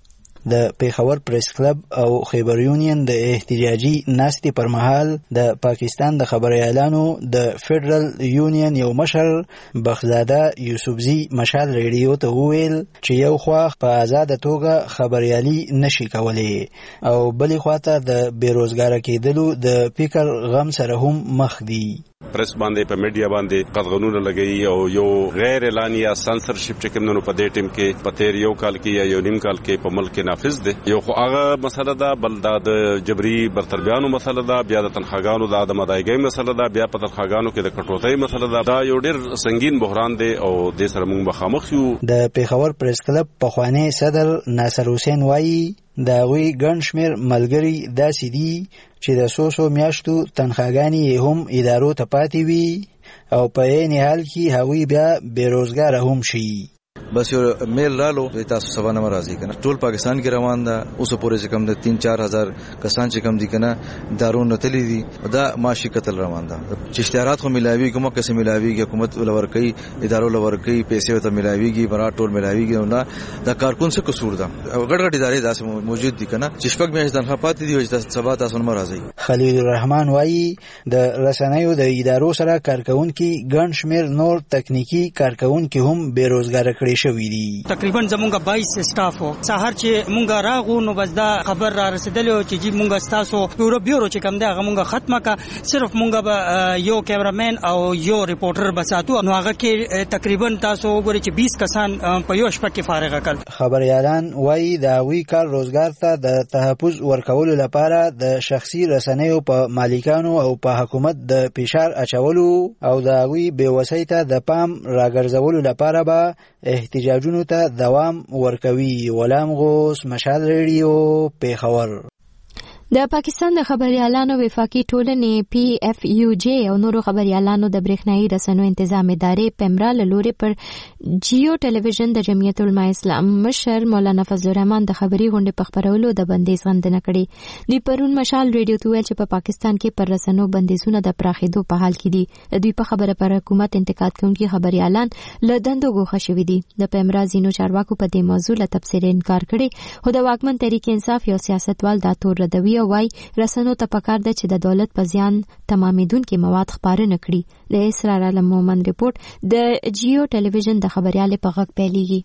د پیښور پریس کلب او خیبر یونین د احتجاجي ناستې پر مهال د پاکستان د خبريالانو د فدرال یونین یو مشر بخزاده یوسفزي مشال ریډیو ته وویل چې یو خوا په آزاد توګه خبريالي نشي کولای او بلې خواته د بیروزګار کېدلو د فکر غم سره هم مخ دي. پریس باندې په میډیا باندې قدغنونه لګي او یو غیر اعلانیه سنسرشپ چې کوم نو په دې ټیم کې په تیر یو کال کې یا یو نیم کال کې په ملک کې نافذ دي. یو خو هغه مسله ده، بل دا د جبري برتربیانو مسله ده، بیا د تنخواګانو د عدم ادایګۍ مسله ده، بیا په تنخواګانو کې د کټوتۍ مسله ده. دا یو ډېر سنگین بحران دی او د سره موږ مخامخ یو. د پیښور پریس کلب پخوانی صدر ناصر حسین وایي دا غوي ګڼ شمېر ملګري داسې دي چې د څو څو میاشتو تنخواګانې هم ادارو ته پاتې وي او په عین حال کې هغوی بیا بیروزګاره هم شي. بس یو میل رالو تاسو سبا نه راځي کنه ټول پاکستان کې روان ده. اوس پورې چې کم د تین چار هزار کسان چې کم دي کنه دارو نتلی دي دا معاشي قتل روان ده. چې اشتهارات خو ملاوي کومه قسم ملاويږي، حکومت ولور کوي، ادارو ولور کوي، پیسې ته ملاويږي، برا ټول ملاويږي نه دا کارکون څه قصور ده. غړ غړ ادارې داسې موجود دي کنه چې شپږ میاشتې تنخواه پاتې دي چې سبا تاسو نه راځي. خلیل الرحمن وایي د رسنیو د ادارو سره کارکونکي ګڼ شمېر نور تکنیکی کارکونکي هم بیروزګار کړي شوی دي. تقریبا زمونږ بایس سټاف وو. سهار چې مونږ راغو نو بس دا خبر را رسیدلی چې جی مونږ تاسو بیورو بیورو چې کوم دی هغه مونږ ختمه کا، صرف مونږ به یو کیمرامین او یو ریپورټر بساتو، نو هغه کې تقریبا تاسو وګورئ چې بیس کسان په یو شپه کې فارغ کړل. خبريالان وایي دا وی کار روزګار ته د تحفظ ورکولو لپاره د شخصي رسنیو په مالکانو او په حکومت د فشار اچولو او دا وی بې وسۍ ته د پام راګرځولو لپاره به احتجاجونو ته دوام ورکوي. غلام غوث، مشال ریډیو، پیښور. د پاکستان د خبريالانو وفاقي ټولنې پی اف یو جی او نورو خبريالانو د برېښنايي رسنیو تنظیم ادارې پیمرا له لوري پر جیو ټلویزیون د جمعیت العلماء اسلام مشر مولانا فضل الرحمن د خبري غونډې په خبرولو د بندیز غندنه کړې. دوی پرون مشال ریډیو ته ویل چې په پاکستان کې پر رسنیو بندیزونه د پراخېدو په حال کې دي. دوی په خبره پر حکومت انتقاد کوونکي خبريالان له دندو ګوښه شوي دي. د پیمرا ځینو چارواکو په دې موضوع له تفسیر انکار کړی، خو د واکمن تحریک انصاف یو سیاستوال دا تور ردوي وای رسنو ته پکار ده چې د دولت په زیان تمامیدونکي مواد خپاره نه کړي. د اسرار علم مومن رپورټ د جیو ټلویزیون د خبريال په غږ پیلېږي.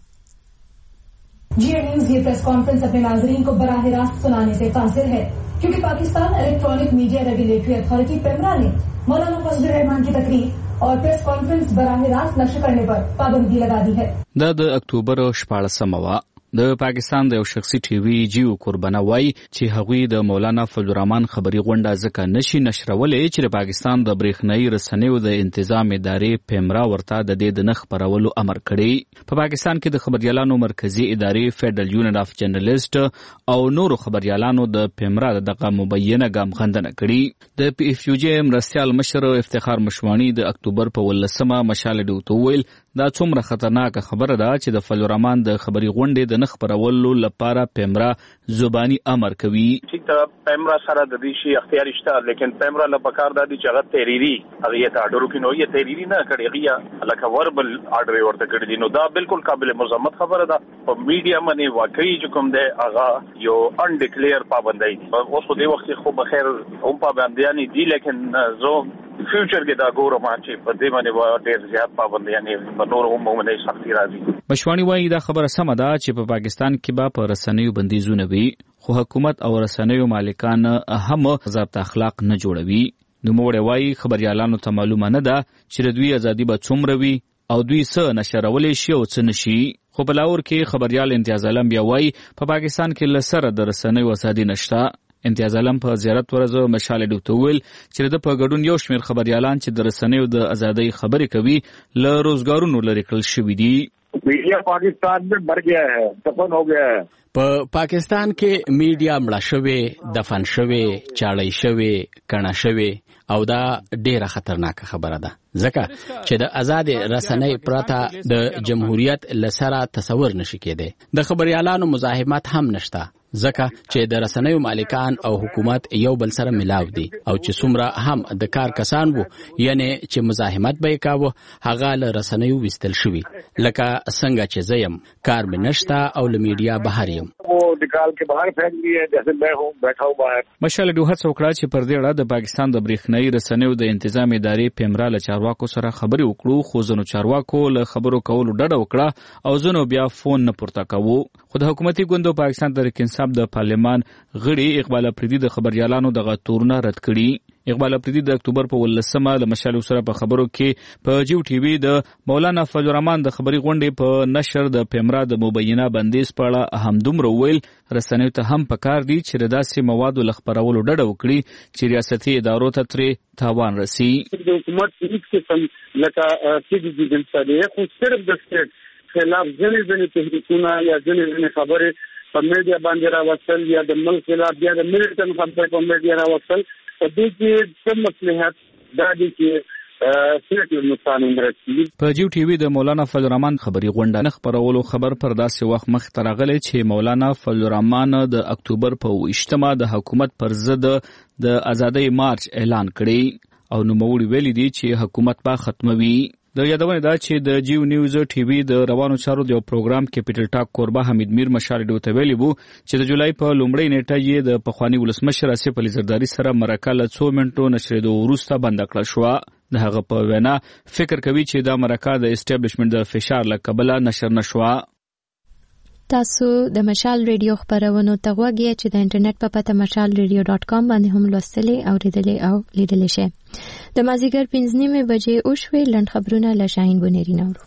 Geo news ये press conference अपने नाजरीन को बराह रास्त सुनाने से कासिर है क्योंकि Pakistan electronic media regulatory authority PEMRA ने मौलाना फजल रहमान की तकरीर और प्रेस कॉन्फ्रेंस बराह रास्त नशर करने पर पाबंदी लगा दी है. د اکتوبر شپاړسمه د پاکستان د یو شخصي ټي وي جیو قربانه وای چې هغوی د مولانا فضل الرحمن خبري غونډه ځکه نشي نشرولې چې د پاکستان د برېښنايي رسنیو د تنظیم ادارې پیمرا ورته د دې د نخ پرولو امر کړی. په پاکستان کې د خبريالانو مرکزی ادارې فیډرل یونین اف جرنالیست او نورو خبريالانو د پیمرا دغه مبینه ګام غندنه کړی. د پی اف یو جی مرستيال مشر افتخار مشوانی د اکتوبر په ولسمه مشال ډیوته ویل دا څومره خطرناک خبره ده چې د فضل الرحمن د خبري غونډې د نخ پرولو لپاره پیمرا زبانی امر کوي. چې ته پیمرا سره د دې شي اختیار شته، لیکن پیمرا له پکار د دې چې هغه تحریری هغه ته اډرو کې نو یې تحریری نه کړی، هغه لکه وربل اډر ورته کړی دي. نو دا بالکل قابل مذمت خبره ده. په میډیا باندې واقعي چې کوم ده هغه یو ان ډیکلیئر پابندۍ دي. اوس په دې وخت خو بخیر هم پابندیانی دي، لیکن زه فیوچر کې دا ګورم چې په دې باندې و ډېر زیات پابندیانی نور هم باندې سختي راځي. مشوانی وایي دا خبره سمه ده چې په پاکستان کې به په رسنیو بندیزونه وي، خو حکومت او رسنیو مالکان هم ضابط اخلاق نه جوړوي. نو موږ وایي خبريالانو ته معلومه نه ده چې د دوی ازادي به څومره وي او دوی څه نشرولې شي او څه نشي. خو په لاهور کې خبريال امتیاز علم بیا وایي په پاکستان کې لسره د رسنیو ازادي نشته. امتیاز علم په زیارت ورځ مشال ډیوته ویل چې د په ګډون یو شمېر خبريالان چې د رسنیو د ازادۍ خبرې کوي له روزګارونو لرې کړل شوي دي. میډیا پاکستان میں مر گیا ہے، دفن ہو گیا ہے. په پاکستان کې میډیا مړه شوې، دفن شوې، چاړی شوې، کڼه شوې او دا ډیره خطرناکه خبره ده ځکه چې د آزاد رسنۍ پرته د جمهوریت لسره تصور نشي کېدی. د خبريالانو مزاحمت هم نشته ځکه چې د رسنیو مالکان او حکومت یو بل سره ملاو دي او چې څومره هم د کار کسان وو یعنی چې مزاحمت به کاوه هغه له رسنیو وستل شوی لکه څنګه چې زیم کار مې نشته او له میډیا بهر یم. وہ نکال کے باہر پھینک دیے جیسے میں ہوں بیٹھا ہوں باہر. مشال ډیو هڅه وکړه چې پر دې اړه د پاکستان د برېښنايي رسنیو د تنظیم ادارې پیمرا له چارواکو سره خبرې وکړو، خو ځینو چارواکو له خبرو کولو ډډه وکړه او ځینو بیا فون نه پورته کوو. خو د حکومتي ګوندو پاکستان تحریک انصاف د پارلمان غړي اقبال افریدي د خبريالانو دغه تورونه رد کړي. اقبال افریدي د اکتوبر په ولسمه له مشال سره په خبرو کې په جیو ټي وي د مولانا فضل الرحمن د خبري غونډې په نشر د پیمرا د مبینه بندیز په اړه همدومره ویل رسنیو ته هم پکار دي چې داسې موادو لخبرولو ډډه وکړي چې ریاستي ادارو ته ترې تاوان رسي. د حکومت هیڅ قسم لکه سیدي دي دلته خو صرف د سټیټ خلاف ځنې ځنې تحریکونه یا ځنې ځنې خبرې په میډیا باندې راوستل یا د ملک خلاف یا د ملټن خبرې په میډیا راوستل په دې کې څه مصلحت دا دي چې سیاسي نقصان ورسي. په جیو ټي وي د مولانا فضل الرحمن خبري غونډه نه خبرولو خبر پر داسې وخت مخ ترغلې چې مولانا فضل الرحمن د اکتوبر په اجتماع د حکومت پر ضد د ازادۍ مارچ اعلان کړی او نوموړي ویلي دي چې حکومت به ختموي. د یادونه ده چې د جیو نیوز ټي وي د روانو چارو د یو پروګرام کیپټل ټاک کوربه حمید میر مشال ډیوته ویلي وو چې د جولای په لومړۍ نیټه یې د پخوانی ولسمشر آصف علي زرداري سره مرکه له څو منټو نشریدو وروسته بند کړل شو. د هغه په وینا فکر کوي چې دا مرکه د اسټابلیشمنت د فشار له کبله نشر نشوه. تاسو د مشال ریډیو خبرونو ته غوږی چې د انټرنیټ په پته مشال ریډیو ډاټ کام باندې هم لوستلې او ریډلې او لیدلې شئ. د مازیګر پنځه نیمې بجې اوښوي لنډ خبرونه له شاهین بونیری نورو.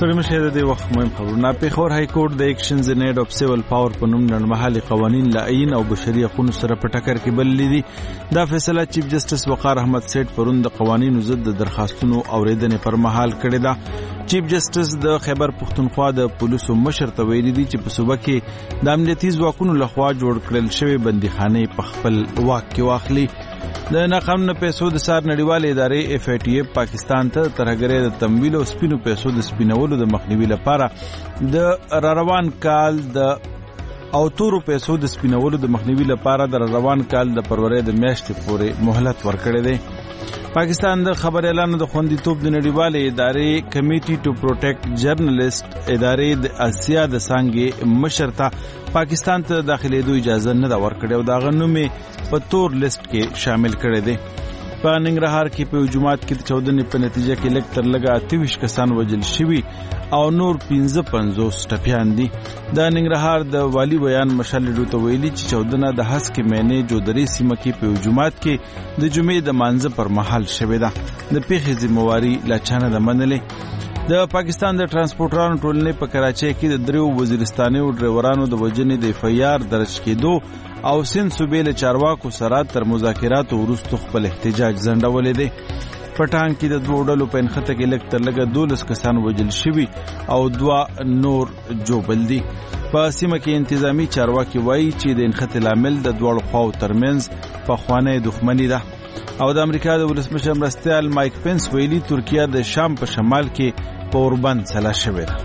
ستړي مشه د وخت مهم خبرونه. پیښور های کورټ د ایکشنز ان ایډ اف سیول پاور په نوم لړمحلي قوانین لعین او بشري حقوقو سره په ټکر کې بللي دي. دا فیصله چیف جسټس وقار احمد سیټ پرون د قوانینو ضد د درخواستونو اوریدنې پر مهال کړې ده. چیف جسټس د خیبر پښتونخوا د پولیسو مشر ته ویلي دي چې په صوبه کې د امنیتي ځواکونو لخوا جوړ کړل شوی بندیخانه په خپل واک کې واخلي. د ناقانونه پیسو د سار نړیوال ادارې اف ای ټی اف پاکستان ته ترهګرۍ د تمویل او سپینو پیسو د سپینولو د مخنیوي لپاره د راروان کال د او تورو پیسو د سپینولو د مخنیوي لپاره د روان کال د فروری د میاشتې پورې مهلت ورکړی دی. پاکستان د خبر اعلان د خوندیتوب د نړیوال ادارې کمیټي ټو پروټیکټ جرنالست ادارې د اسیا د سانګې مشر ته پاکستان ته داخليدو اجازه نه دا ورکړې او دا غنومې په تور لیست کې شامل کړي دي. په ننګرهار کې په جمعات کې د چودنې په نتیجه کې لږ تر لږه اتهویشت کسان وژل شوي او نور پنځه پنځوس ټپیان دي. د ننګرهار د والي بیان مشال ډو ویلي چې چودنه د هسکې مینې جودري سیمه کې په جمعات کې د جمعې د مانځه پر مهال شوې ده. د پیښې ذمہواری لا چانه د منلې. د پاکستان د ترانسپورټرانو ټولنې په کراچۍ کې د دریو وزیرستاني او ډرایورانو د وژنې د اف ای آر درج کېدو او سند صوبې له چارواکو سره تر مذاکراتو وروسته خپل احتجاج ځنډولې دی. پټان کې د دوه ډلو په انخته کې لږ تر لږه دولس کسان وژل شوي او دوه نور جوبل دي. په سیمه کې انتظامی چارواکي وایي چې د انخته لامل د دواړو خواو ترمنځ پخوانی دښمني ده. او د امریکا د ولسمشر مرستیال مایک پنس ویلي ترکیه د شام په شمال کې په اوربند سلا شوې ده.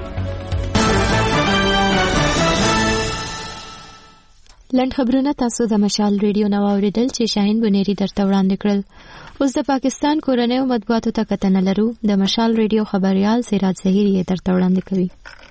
لنډ خبرونه تاسو د مشال ریډیو نو اوریدل چې شاهین بنيري درته وړاندې کړل. اوس د پاکستان کورنۍ مطبوعاتو ته کتنه لرو. د مشال ریډیو خبريال سراج ظهیر یې درته وړاندې کوي.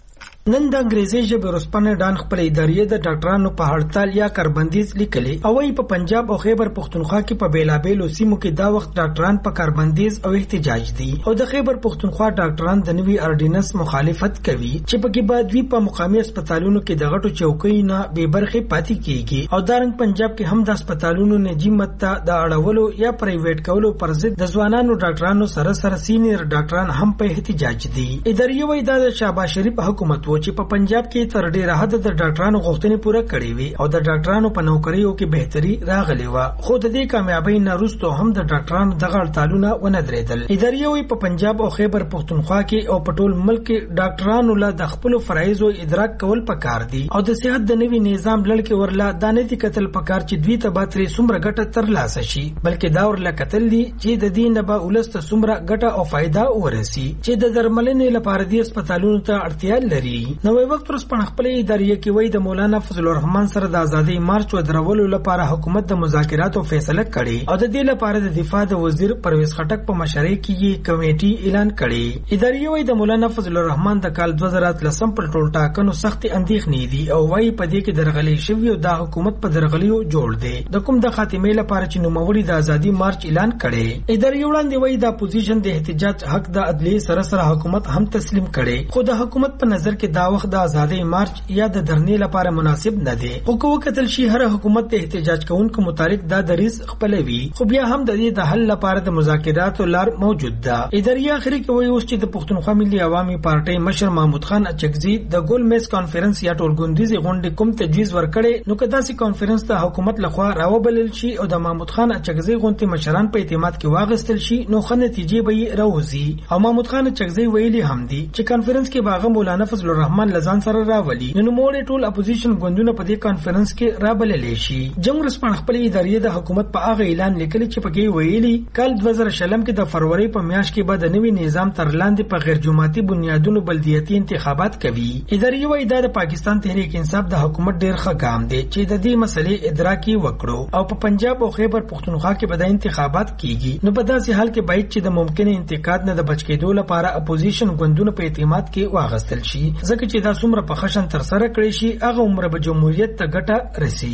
نن د انګریزي ژبې ورسپنه ډان خپل ادارې د ډاکټرانو په هړتال یا کاربندیز لیکلې او ای په پنجاب او خیبر پښتونخوا کې په بیلابېلو سیمو کې دا وخت ډاکټران په کاربندیز او احتجاج دي او د خیبر پښتونخوا ډاکټران د نوي اورډیننس مخالفت کوي چې په کې بعد وی په مقامي هسپتالونو کې د غټو چوکۍ نه به برخه پاتې کیږي او دارنګ پنجاب کې هم د هسپتالونو نجی مت د اړولو یا پرایویټ کولو پر ضد د ځوانانو ډاکټرانو سره سره سینیئر ډاکټران هم په احتجاج دي. ادارې وای د شهباز شریف حکومت چې په پنجاب کې تر ډیره حد د ډاکټرانو غوښتنې پوره کړې وي او د ډاکټرانو په نوکریو کې بهتري راغلې و خو د دې کامیابی نه وروسته هم د ډاکټرانو دغه اړتالونه ونه درېدل. ادارې وي په پنجاب او خیبر پښتونخوا کې او په ټول ملک کې ډاکټرانو له د خپل فرایضو ادراک کول پکار دي او د صحت د نوي نظام لړ کې ورلا دانه دي قتل پکار چې دوی ته باتري سمره ګټه تر لاسه شي بلکې دا ورلا قتل دي چې د دې نه به ولست سمره ګټه او فائدہ ورسي چې د درملنې لپاره د هسپتالونو ته اړتیا لري. نو وخت پر سپن خپل ادارې کې وای د مولانا فضل الرحمن سره د ازادي مارچ و درولو لپاره حکومت د مذاکراتو فیصله کړي او د دې لپاره د دفاع د وزیر پرویز خټک په مشرۍ کې یې کمیټي اعلان کړي. ادارې وای د مولانا فضل الرحمن د کال دوه زره اتلسم پر ټول ټاکنو سخت اندېښنې دي او وای په دې کې درغلي شوی او د حکومت په درغلیو جوړ دی د کوم د خاتمې لپاره چې نوموړي د ازادي مارچ اعلان کړي. ادارې وړاندې وای د اپوزیشن د احتجاج حق د عدلیه سره سره حکومت هم تسلیم کړي خو د حکومت په نظر کې دا وخت د ازادي مارچ یا د درنې لپاره مناسب نه دی. او کو کتل شي هر حکومت ته احتجاج کوونکو متعلق دا دریز خپلوي خو بیا هم د دې د حل لپاره د مذاکراتو لار موجود ده. ادارې اخري کې وایي اوس چې د پښتونخوا ملي عوامي پارټي مشر محمود خان اچکزي د ګول میز کانفرنس یا ټولګوندیزي غونډې کوم تجویز ورکړي نو کدا سي کانفرنس ته حکومت لخوا راوبلل شي او د محمود خان اچکزي غونډې مشران په اعتماد کې واغستل شي نو خنه نتیجې به راوځي. او محمود خان اچکزي ویلي هم دي چې کانفرنس کې باغ مولانا فضل الرحمن لزان سره راولي نو موږ ټول اپوزیشن ګوندونه په دې کانفرنس کې رابللې شي. جنگ رسپان خپل ادارې د حکومت په هغه اعلان لیکلي چې پکې ویلي کال دوه زره شلم کې د فروری په میاشت کې به د نوي نظام تر لاندې په غیر جماعتي بنیادونو بلدیاتي انتخابات کوي. ادارې وایي دا د پاکستان تحریک انصاف د حکومت ډیر ښه ګام دی چې د دې مسلې ادراک وکړو او په پنجاب او خیبر پښتونخوا کې به د انتخابات کیږي نو په داسې حال کې باید چې د ممکنه انتقاد نه د بچ کېدو لپاره اپوزیشن ګوندونه په اعتماد کې واغستل شي ځکه چې دا څومره په خشن تر سره کړی شي هغه عمر به جمهوریت ته ګټه رسي.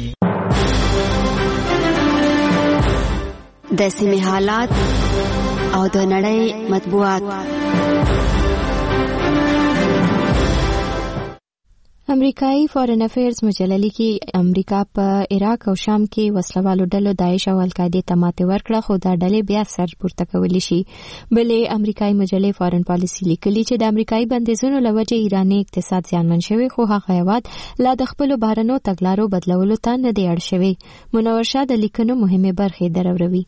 د سیمې حالات او د نړۍ مطبوعات. امریکایي فارن افیرز مجله لیکي امریکا په عراق او شام کې وسلوالو ډلو داعش او القاعده ته ماتې ورکړه، خو دا ډلې بیا سر پورته کولی شي. بلې امریکایي مجلې فارن پالیسي لیکلي چې د امریکایي بندیزونو له وجې ایراني اقتصاد زیانمن شوی، خو هغه هیواد لا د خپلو بهرنیو تګلارو بدلولو ته نه دی اړ شوی. منور شاه د لیکنو مهمې برخې دروروي.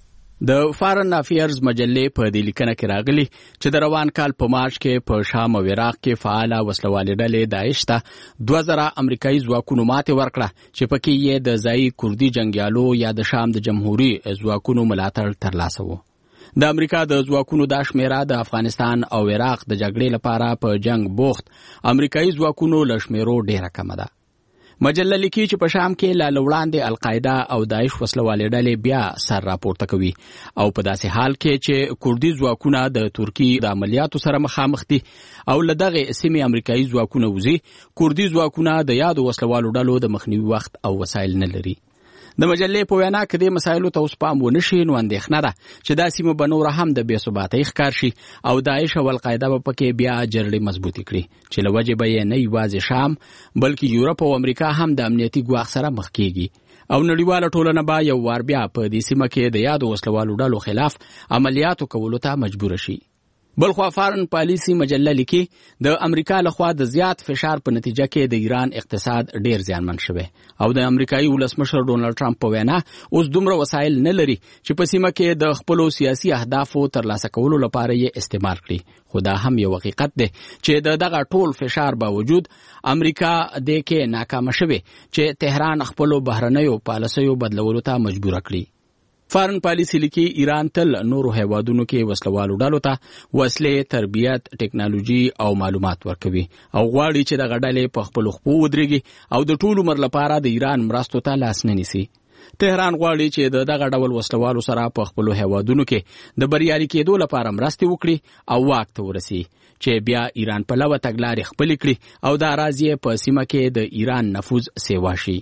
د فارن افیرز مجلې په دې لیکنه کې راغلي چې د روان کال په مارچ کې په شام او عراق کې فعاله وسلوالې ډلې داعش ته دوه زره امریکایي ځواکونو ماتې ورکړه چې پکې یې د ځایي کوردي جنګیالو یا د شام د جمهوریت ځواکونو ملاتړ ترلاسه و. د امریکا د ځواکونو دا شمیره د افغانستان او عراق د جګړې لپاره په جنگ بوخت امریکایي ځواکونو له شمیرو ډیره کمه ده. مجله لیکي چې په شام کې لا وړاندې القاعده او داعش وسلوالې ډلې بیا سر راپورته کوي او په داسې حال کې چې کوردي ځواکونه د ترکیې د عملیاتو سره مخامخ دي او له دغه سیمې امریکایي ځواکونه وزي، کوردي ځواکونه د یادو وسلوالو ډلو د مخنیوي وخت او وسایل نه لري. د مجلې په وینا کې د مسایلو ته اوس پام ونه شي نو اندېښنه ده چې دا سیمه به نوره هم د بې ثباتۍ ښکار شي او داعش او القاعده به پکې بیا جرړې مضبوطې کړي چې له وجې به یې نه یوازې شام بلکې یورپ او امریکا هم د امنیتي ګواښ سره مخ کیږي او نړیواله ټولنه به یو وار بیا په دې سیمه کې د یادو وسلوالو ډلو خلاف عملیاتو کولو ته مجبور شي. بلخوا فارن پالیسی مجله لیکي د امریکا لخوا د زیات فشار په نتیجه کې د ایران اقتصاد ډیر زیانمن شوی او د امریکایي ولسمشر ډونالد ټرمپ په وینا اوس دومره وسایل نه لري چې په سیمه کې د خپلو سیاسي اهدافو ترلاسه کولو لپاره یې استعمال کړي. خو دا هم یو حقیقت دی چې د دغه ټول فشار باوجود امریکا د کې ناکام شوی چې تهران خپلو بهرنیو پالیسیو بدلولو ته مجبور کړي. فارن پالیسی لیکي ایران تل نورو هیوادونو کې وسلوالو ډلو ته وسلې، تربیت، ټیکنالوژي او معلومات ورکوي او غواړي چې دغه ډلې په خپلو خپو ودرېږي او د ټول عمر لپاره د ایران مرستو ته لاس نه نیسي. تهران غواړي چې د دغه ډول وسلوالو سره په خپلو هیوادونو کې د بریالي کېدو لپاره مرستې وکړي او واک ته ورسي چې بیا ایران په لوه تګلارې خپلې کړي او دا راز یې په سیمه کې د ایران نفوذ سیوا شي.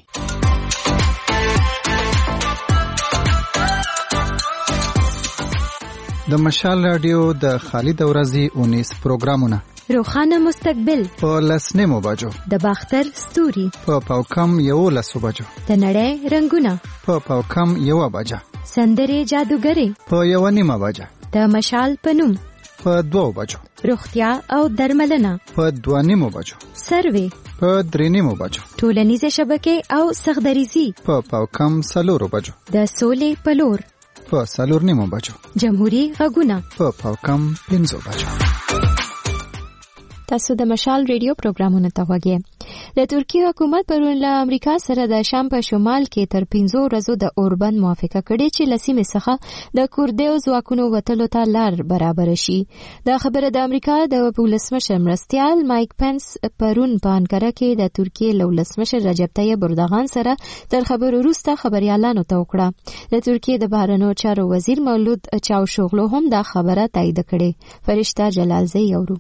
د مشال رادیو د خالد اورازي اونیس پروګرامونه روخانه مستقبل په لسنیمو بجو د باختر ستوري په پاوکم یو لسو بجو د نړۍ رنگونه په پاوکم یو بجا سندري جادوګری په یو نیمه بجا د مشال پنوم په دوه بجو روغتیا او درملنه په دوه نیمو بجو سروي په درې نیمو بجو ټولنیزه شبکې او سخدریزي په پاوکم سلورو بجو د سولې پلور په سلور نیمو بجو جمهوریت غږونه په پاوکم پنځو بجو. تاسو د مشال ریډیو پروګرامونه ته وګورئ. د ترکیه حکومت پرون له امریکا سره د شام په شمال کې تر پنځو ورځو د اوربند موافقه کړې چې له سیمې څخه د کوردیو ځواکونو وتلو ته لار برابر شي. دا خبره د امریکا د ولسمشر مرستیال مایک پنس پرون په انکره کې د ترکیه له ولسمشر رجب طیب اردوغان سره تر خبرو وروسته خبريالانو ته وکړه. د ترکیه د بهرنیو چارو وزیر مولود چاوشوغلو هم دا خبره تایید کړې. فرشته جلالزی یورو.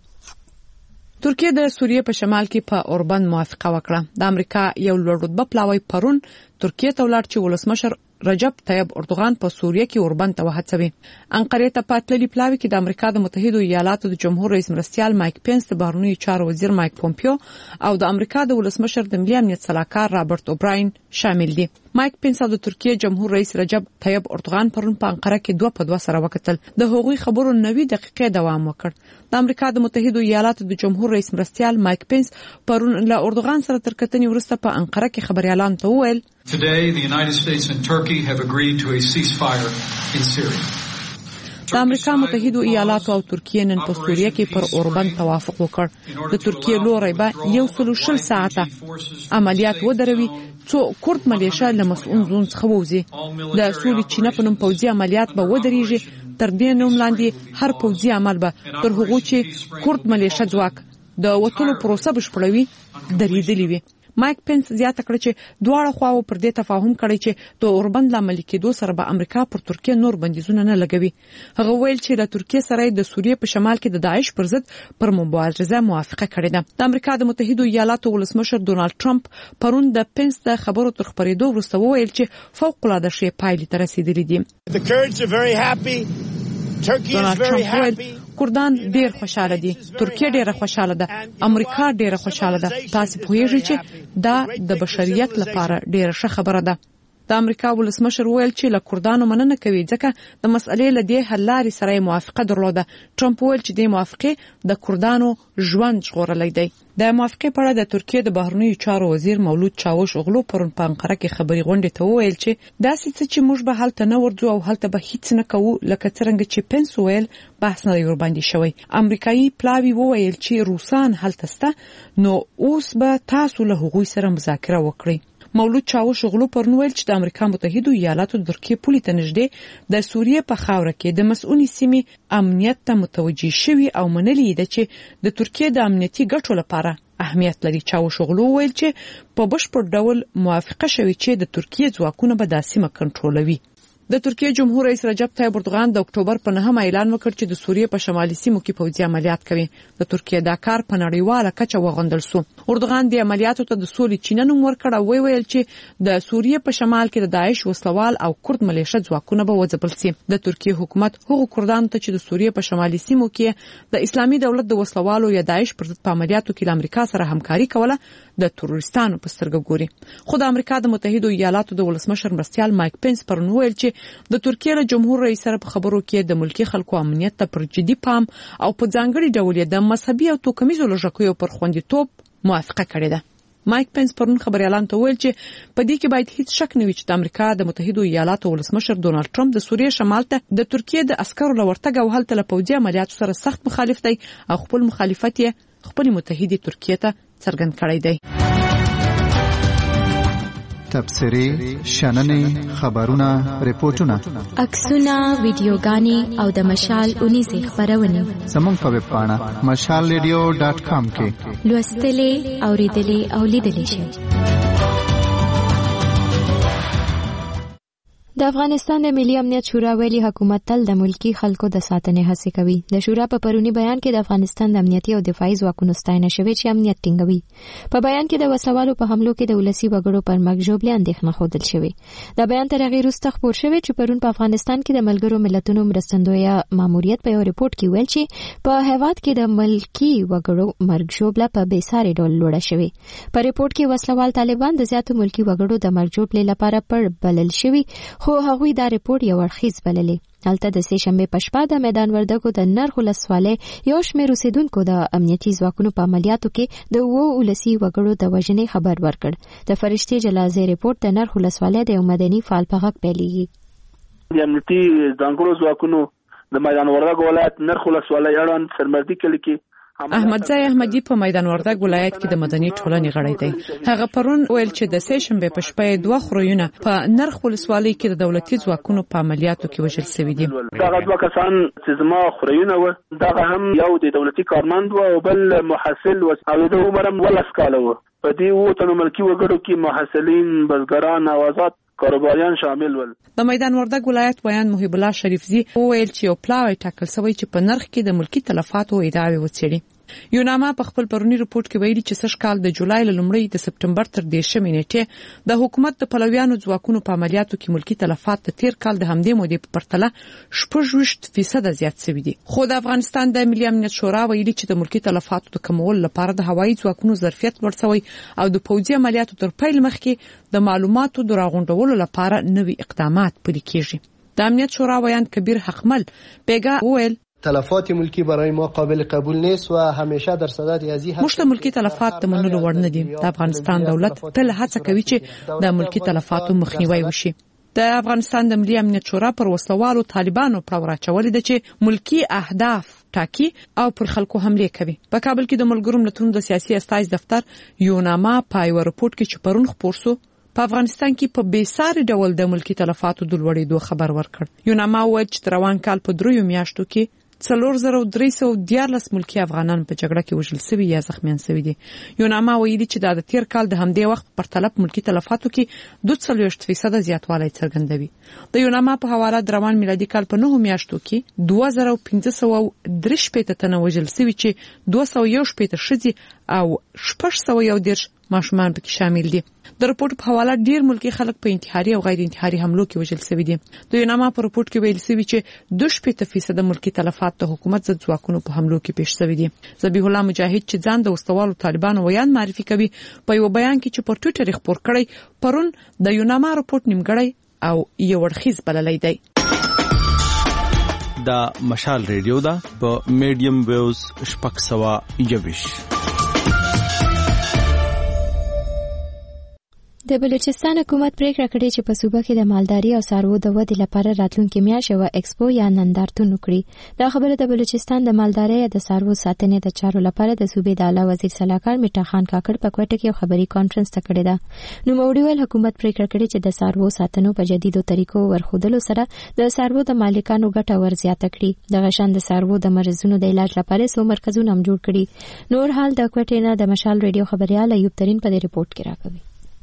ترکیه د سوریې په شمال کې په اوربند موافقه وکړه. د امریکا یو لوړ رتبه پلاوی پرون ترکیه ته ولاړ چې ولسمشر رجب طیب اردوغان په سوریه کې اوربند ته وهڅوي. انقره ته پاتللی پلاوی کې د امریکا د متحده ایالاتو د جمهور رئیس مرستیال مایک پنس، د بهرنیو چارو وزیر مایک پومپیو او د امریکا د ولسمشر د ملي امنیت سلاکار رابرت اوبراین شامل دي. مایک پنس او د ترکیه جمهور رئیس رجب طیب اردوغان پرون په انقره کې دوه په دوه سره وکتل. د هغوی خبرو نوي دقیقې دوام وکړ. د امریکا د متحده ایالاتو د جمهور رئیس مرستیال مایک پنس پرون له اردوغان سره تر کتنې وروسته په انقره کې خبريالانو ته وویل Today, the United States and Turkey have agreed to a ceasefire in Syria. د امریکا متحده ایالاتو او ترکیه نن په سوریه کې پر اوربند توافق وکړ. د ترکیه لوري به یو سل شل ساعته عملیات ودروي څو کورد ملیشه له مسؤل زون څخه ووزي. د سولې چینه په نوم پوځي عملیات به ودرېږي. تر دې نوم لاندې هر پوځي عمل به تر هغو چې کورد ملیشه ځواک د وټولو پروسه بشپړوي درېدلی وي. مایک پنس زیاته کړ چې دواړه خواو پر دې تفاهم کړی چې د اوربند لامل کېدو سره به امریکا پر ترکیه نور بندیزونه نه لګوي. هغه ویل چې د ترکیه سره د سوریې په شمال کې د داعش پر ضد پر مبارزه موافقه کړې ده. د امریکا د متحده ایالاتو ولسمشر ډونالد ټرمپ پرون د پنس د خبرو تر خبرېدو وروسته وویل چې فوق العاده شی پایلې ته رسیدلې دي. ډونالد ټرمپ ویل کردان ډیر خوشاله دي، ترکیه ډیره خوشاله ده، امریکا ډیره خوشاله ده. تاسو پوهیږئ چې دا د بشریت لپاره ډیره ښه خبره ده. د امریکا ولسمشر ویل چې له کردانو مننه کوي ځکه د مسئلې له دې حل لارې سره موافقه درلوده. ټرمپ ویل چې د موافقې د کردانو ژوند ژغورلی دی. د موافقې په اړه د ترکیه د بهرنیو چارو وزیر مولود چاوش اوغلو پرون په انقره کې خبري غونډې ته وویل چې داسې څه چې موږ به هلته نه ورځو او هلته به هیڅ نه کوو، لکه څرنګه چې پنس ویل بحث نه دی ورباندې شوی. امریکایي پلاوی وویل چې روسان هلته سته، نو اوس به تاسو له هغوی سره مذاکره وکړئ. مولود چاوش اوغلو پرون ویل چې د امریکا متحده ایالاتو د ترکیه پولې ته نږدې د سوریه په خاوره کې د مسؤلې سیمې امنیت ته متوجي شوي او منلي ده چې د ترکیه د امنیتي ګټو لپاره اهمیت لري. چاوش اوغلو ویل چې په بشپړ ډول موافقه شوي چې د ترکیه ځواکونه به دا سیمه کنټرولوي. د ترکیه جمهور رئیس رجب طیب اردوغان د اکتوبر په نهم ایلان وکړ چې د سوریه په شمالي سیمو کې پوځي عملیات کوي. د ترکیه دا کار په نړیواله کچه وغندل سو. اردوغان د عملیاتو ته د سولې چینه نوم ورکړ او ویل چې د سوریه په شمال کې د داعش وسلوال او کرد ملیشه ځواکونه به وځپل سي. د ترکیه حکومت هغو کردانو ته چې د سوریه په شمالي سیمو کې د اسلامي دولت د وسلوالو یا داعش پر ضد په عملیاتو کې د امریکا سره همکاري کوله د تروریستانو په سترګه ګوري. خو د امریکا د متحده ایالاتو د ولسمشر مرستیال مایک پنس پرون ویل چې د ترکیه له جمهور رئیس سره په خبرو کې د ملکی خلکو امنیت ته پر جدي پام او په ځانګړي ډول د مذهبي او توکمیزو لږکیو پر خوندیتوب موافقه کړې ده. مایک پنس پرون خبريالان ته ویل چې په دې کې باید هیڅ شک نه وي چې د امریکا د متحده ایالاتو ولسمشر ډونالد ټرمپ د سوریه شمال ته د ترکیه د عسکرو لورتګ او هلته له پوځي عملیاتو سره سخت مخالف دی او خپل مخالفت یې خپل متحده ترکیه ته څرګند کړی دی. تبصرې، شننې، خبرونه، ریپورتونه، عکسونه، ویډیوګانې او د مشال اونیزې خبرونه زموږ په ویب پاڼه مشال ریډیو ډاټ کام کې لوستلې، اوریدلې او لیدلې شئ. د افغانستان د ملي امنیت شورا ویلي حکومت تل د ملکی خلکو د ساتنې هڅه کوي. د شورا په پرونی بیان کې د افغانستان د امنیتي او دفاعي ځواکونو ستاینه شوې چې امنیت ټینګوي. په بیان کې د وسوالو په حملو کې د ولسی وګړو پر مرګ ژوبلې اندېښنه ښودل شوې. دا بیان تر هغې وروسته خپور شوی چې پرون په افغانستان کې د ملګرو ملتونو مرستندویه ماموریت په یو ریپورت کې ویل چې په هیواد کې د ملکی وګړو مرګ ژوبله په بېساري ډول لوړه شوې. په ریپورت کې وسلوال طالبان د زیاتو ملکی وګړو د مرګ ژوبلې لپاره پر بلل شوي، خو هغوی دا ریپورت یو اړخیز بللې. هلته د سې شنبې په شپه د میدان وردګو د نرخ ولسوالۍ یو شمېر اوسېدونکو د امنیتي ځواکونو په عملیاتو کې د اوو ولسي وګړو د وژنې خبر ورکړ. د فرشتې جلازې ریپورت د نرخ ولسوالۍ د یو مدني فعال په غږ پیلېږي. د امنیتي ځانګړو ځواکونو د میدان وردګ ولایت نرخ ولسوالۍ اړوند سرمردي کلي کې احمدزای احمدی په میدان وردګ ولایت کې د مدني ټولنې غړی دی. هغه پرون ویل چې د سې شنبې په شپه دوه خرویونه په نرخ ولسوالۍ کې د دولتي ځواکونو په عملیاتو کې وژل شوي دي. دغه دوه کسان چې زما خرویونه و، دغه هم یو د دولتي کارمند و او بل محصل و او د عمر هم ولس کاله و. په دې وو تنو ملکی وګړو کې محصلین، بزګران او آزاد کاروباریان شامل ول. د میدان وردګ ولایت ویان محب الله شریفزی وویل چې یو پلاوی ټاکل شوی چې په نرخ کې د ملکی تلفاتو ادعاوې وڅېړي. یوناما په خپل پرونی رپورت کې ویلي چې سږ کال د جولای له لومړۍ د سپټمبر تر دیرشمې نیټې د حکومت د پلویانو ځواکونو په عملیاتو کې ملکی تلفات د تیر کال د همدې مودې په پرتله شپږ ویشت فیصد زیات شوي دي. خو د افغانستان د ملي امنیت شورا ویلي چې د ملکی تلفاتو د کمولو لپاره د هوایي ځواکونو ظرفیت لوړ شوی او د پوځي عملیاتو تر پیل مخکې د معلوماتو د راغونډولو لپاره نوي اقدامات پلي کیږي. د امنیت شورا ویان کبیر حقمل پیګا وویل تلفات ملکی برای ما قابل قبول نیست و همیشه در صدد ازی هست. مشت ملکی تلفات د منلو وړ نه دي. د افغانستان دولت تل هڅه کوي چې د ملکی تلفاتو مخنیوي وشي. د افغانستان د ملي امنیت شورا پر وسلوالو طالبانو پر راچولې ده چې ملکی اهداف ټاکي او پر خلکو حمله کوي. په کابل کې د ملګرو ملتونو د سیاسي استازي دفتر یوناما په یو رپورت کې چې پرون خپور سو په افغانستان کې په بیساري ډول د ملکی تلفاتو د لوړېدو خبر ورکړ. یوناما وایي چې روان کال په دریو میاشتو کې څلور زره درې سوه دیارلس ملکی افغانان په جګړه کې وژل شوي یا زخمیان شوي دي. یوناما ویلي چې دا د تیر کال د همدې وخت په پرتله په ملکی تلفاتو کې دوه څلوېښت فیصده زیاتوالی څرګندوي. د یوناما په حواله د روان میلادي کال په نهو میاشتو کې دوه زره پنځه سوه درې شپېته تنه وژل شوي چې دوه سوه یو شپېته ښځې او شپږ سوه یو دېرش ماشومان پکې شامل دي. د رپورټ په حواله ډیر ملکی خلک په انتحاري او غیر انتحاري حملو کې وژل شوي دي. د یوناما په رپورټ کې ویل شوی چې دوه شپږ فیصد ملکی تلفات د حکومت ضد ځواکونو په حملو کې پیښ شوي دي. ذبیح الله مجاهد چې ځان د وسوالو طالبانو ویان معرفي کوي په یو بیان کې چې پر ټوئیټر خبر کړی پرون د یوناما رپورټ نیمګړی او یو ورخیز بللی دی. دا مشال ریډیو دا په میډیم ویوز شپږ سوه یوویشت. د بلوچستان حکومت پریکړه کړې چې په صوبه کې د مالداري او څاروو د ودې لپاره راتلونکي میاشت یوه ایکسپو یا نندارتون وکړي. دا خبره د بلوچستان د مالدارۍ او د څاروو ساتنې د چارو لپاره د صوبې د اعلی وزیر سلاکار میټا خان کاکړ په کوټه کې یو خبري کانفرنس ته کړې ده. نوموړي ویل حکومت پریکړه کړې چې د څاروو ساتنو په جديدو طریقو ورخودلو سره د څاروو د مالکانو ګټه ورزیاته کړي. د غشن د څاروو د مرزونو د علاج لپاره څو مرکزونه هم جوړ کړي. نور حال د کوټې نه د مشال ریډیو خبريال ایوب ترين په دې ریپورت کې راکوي.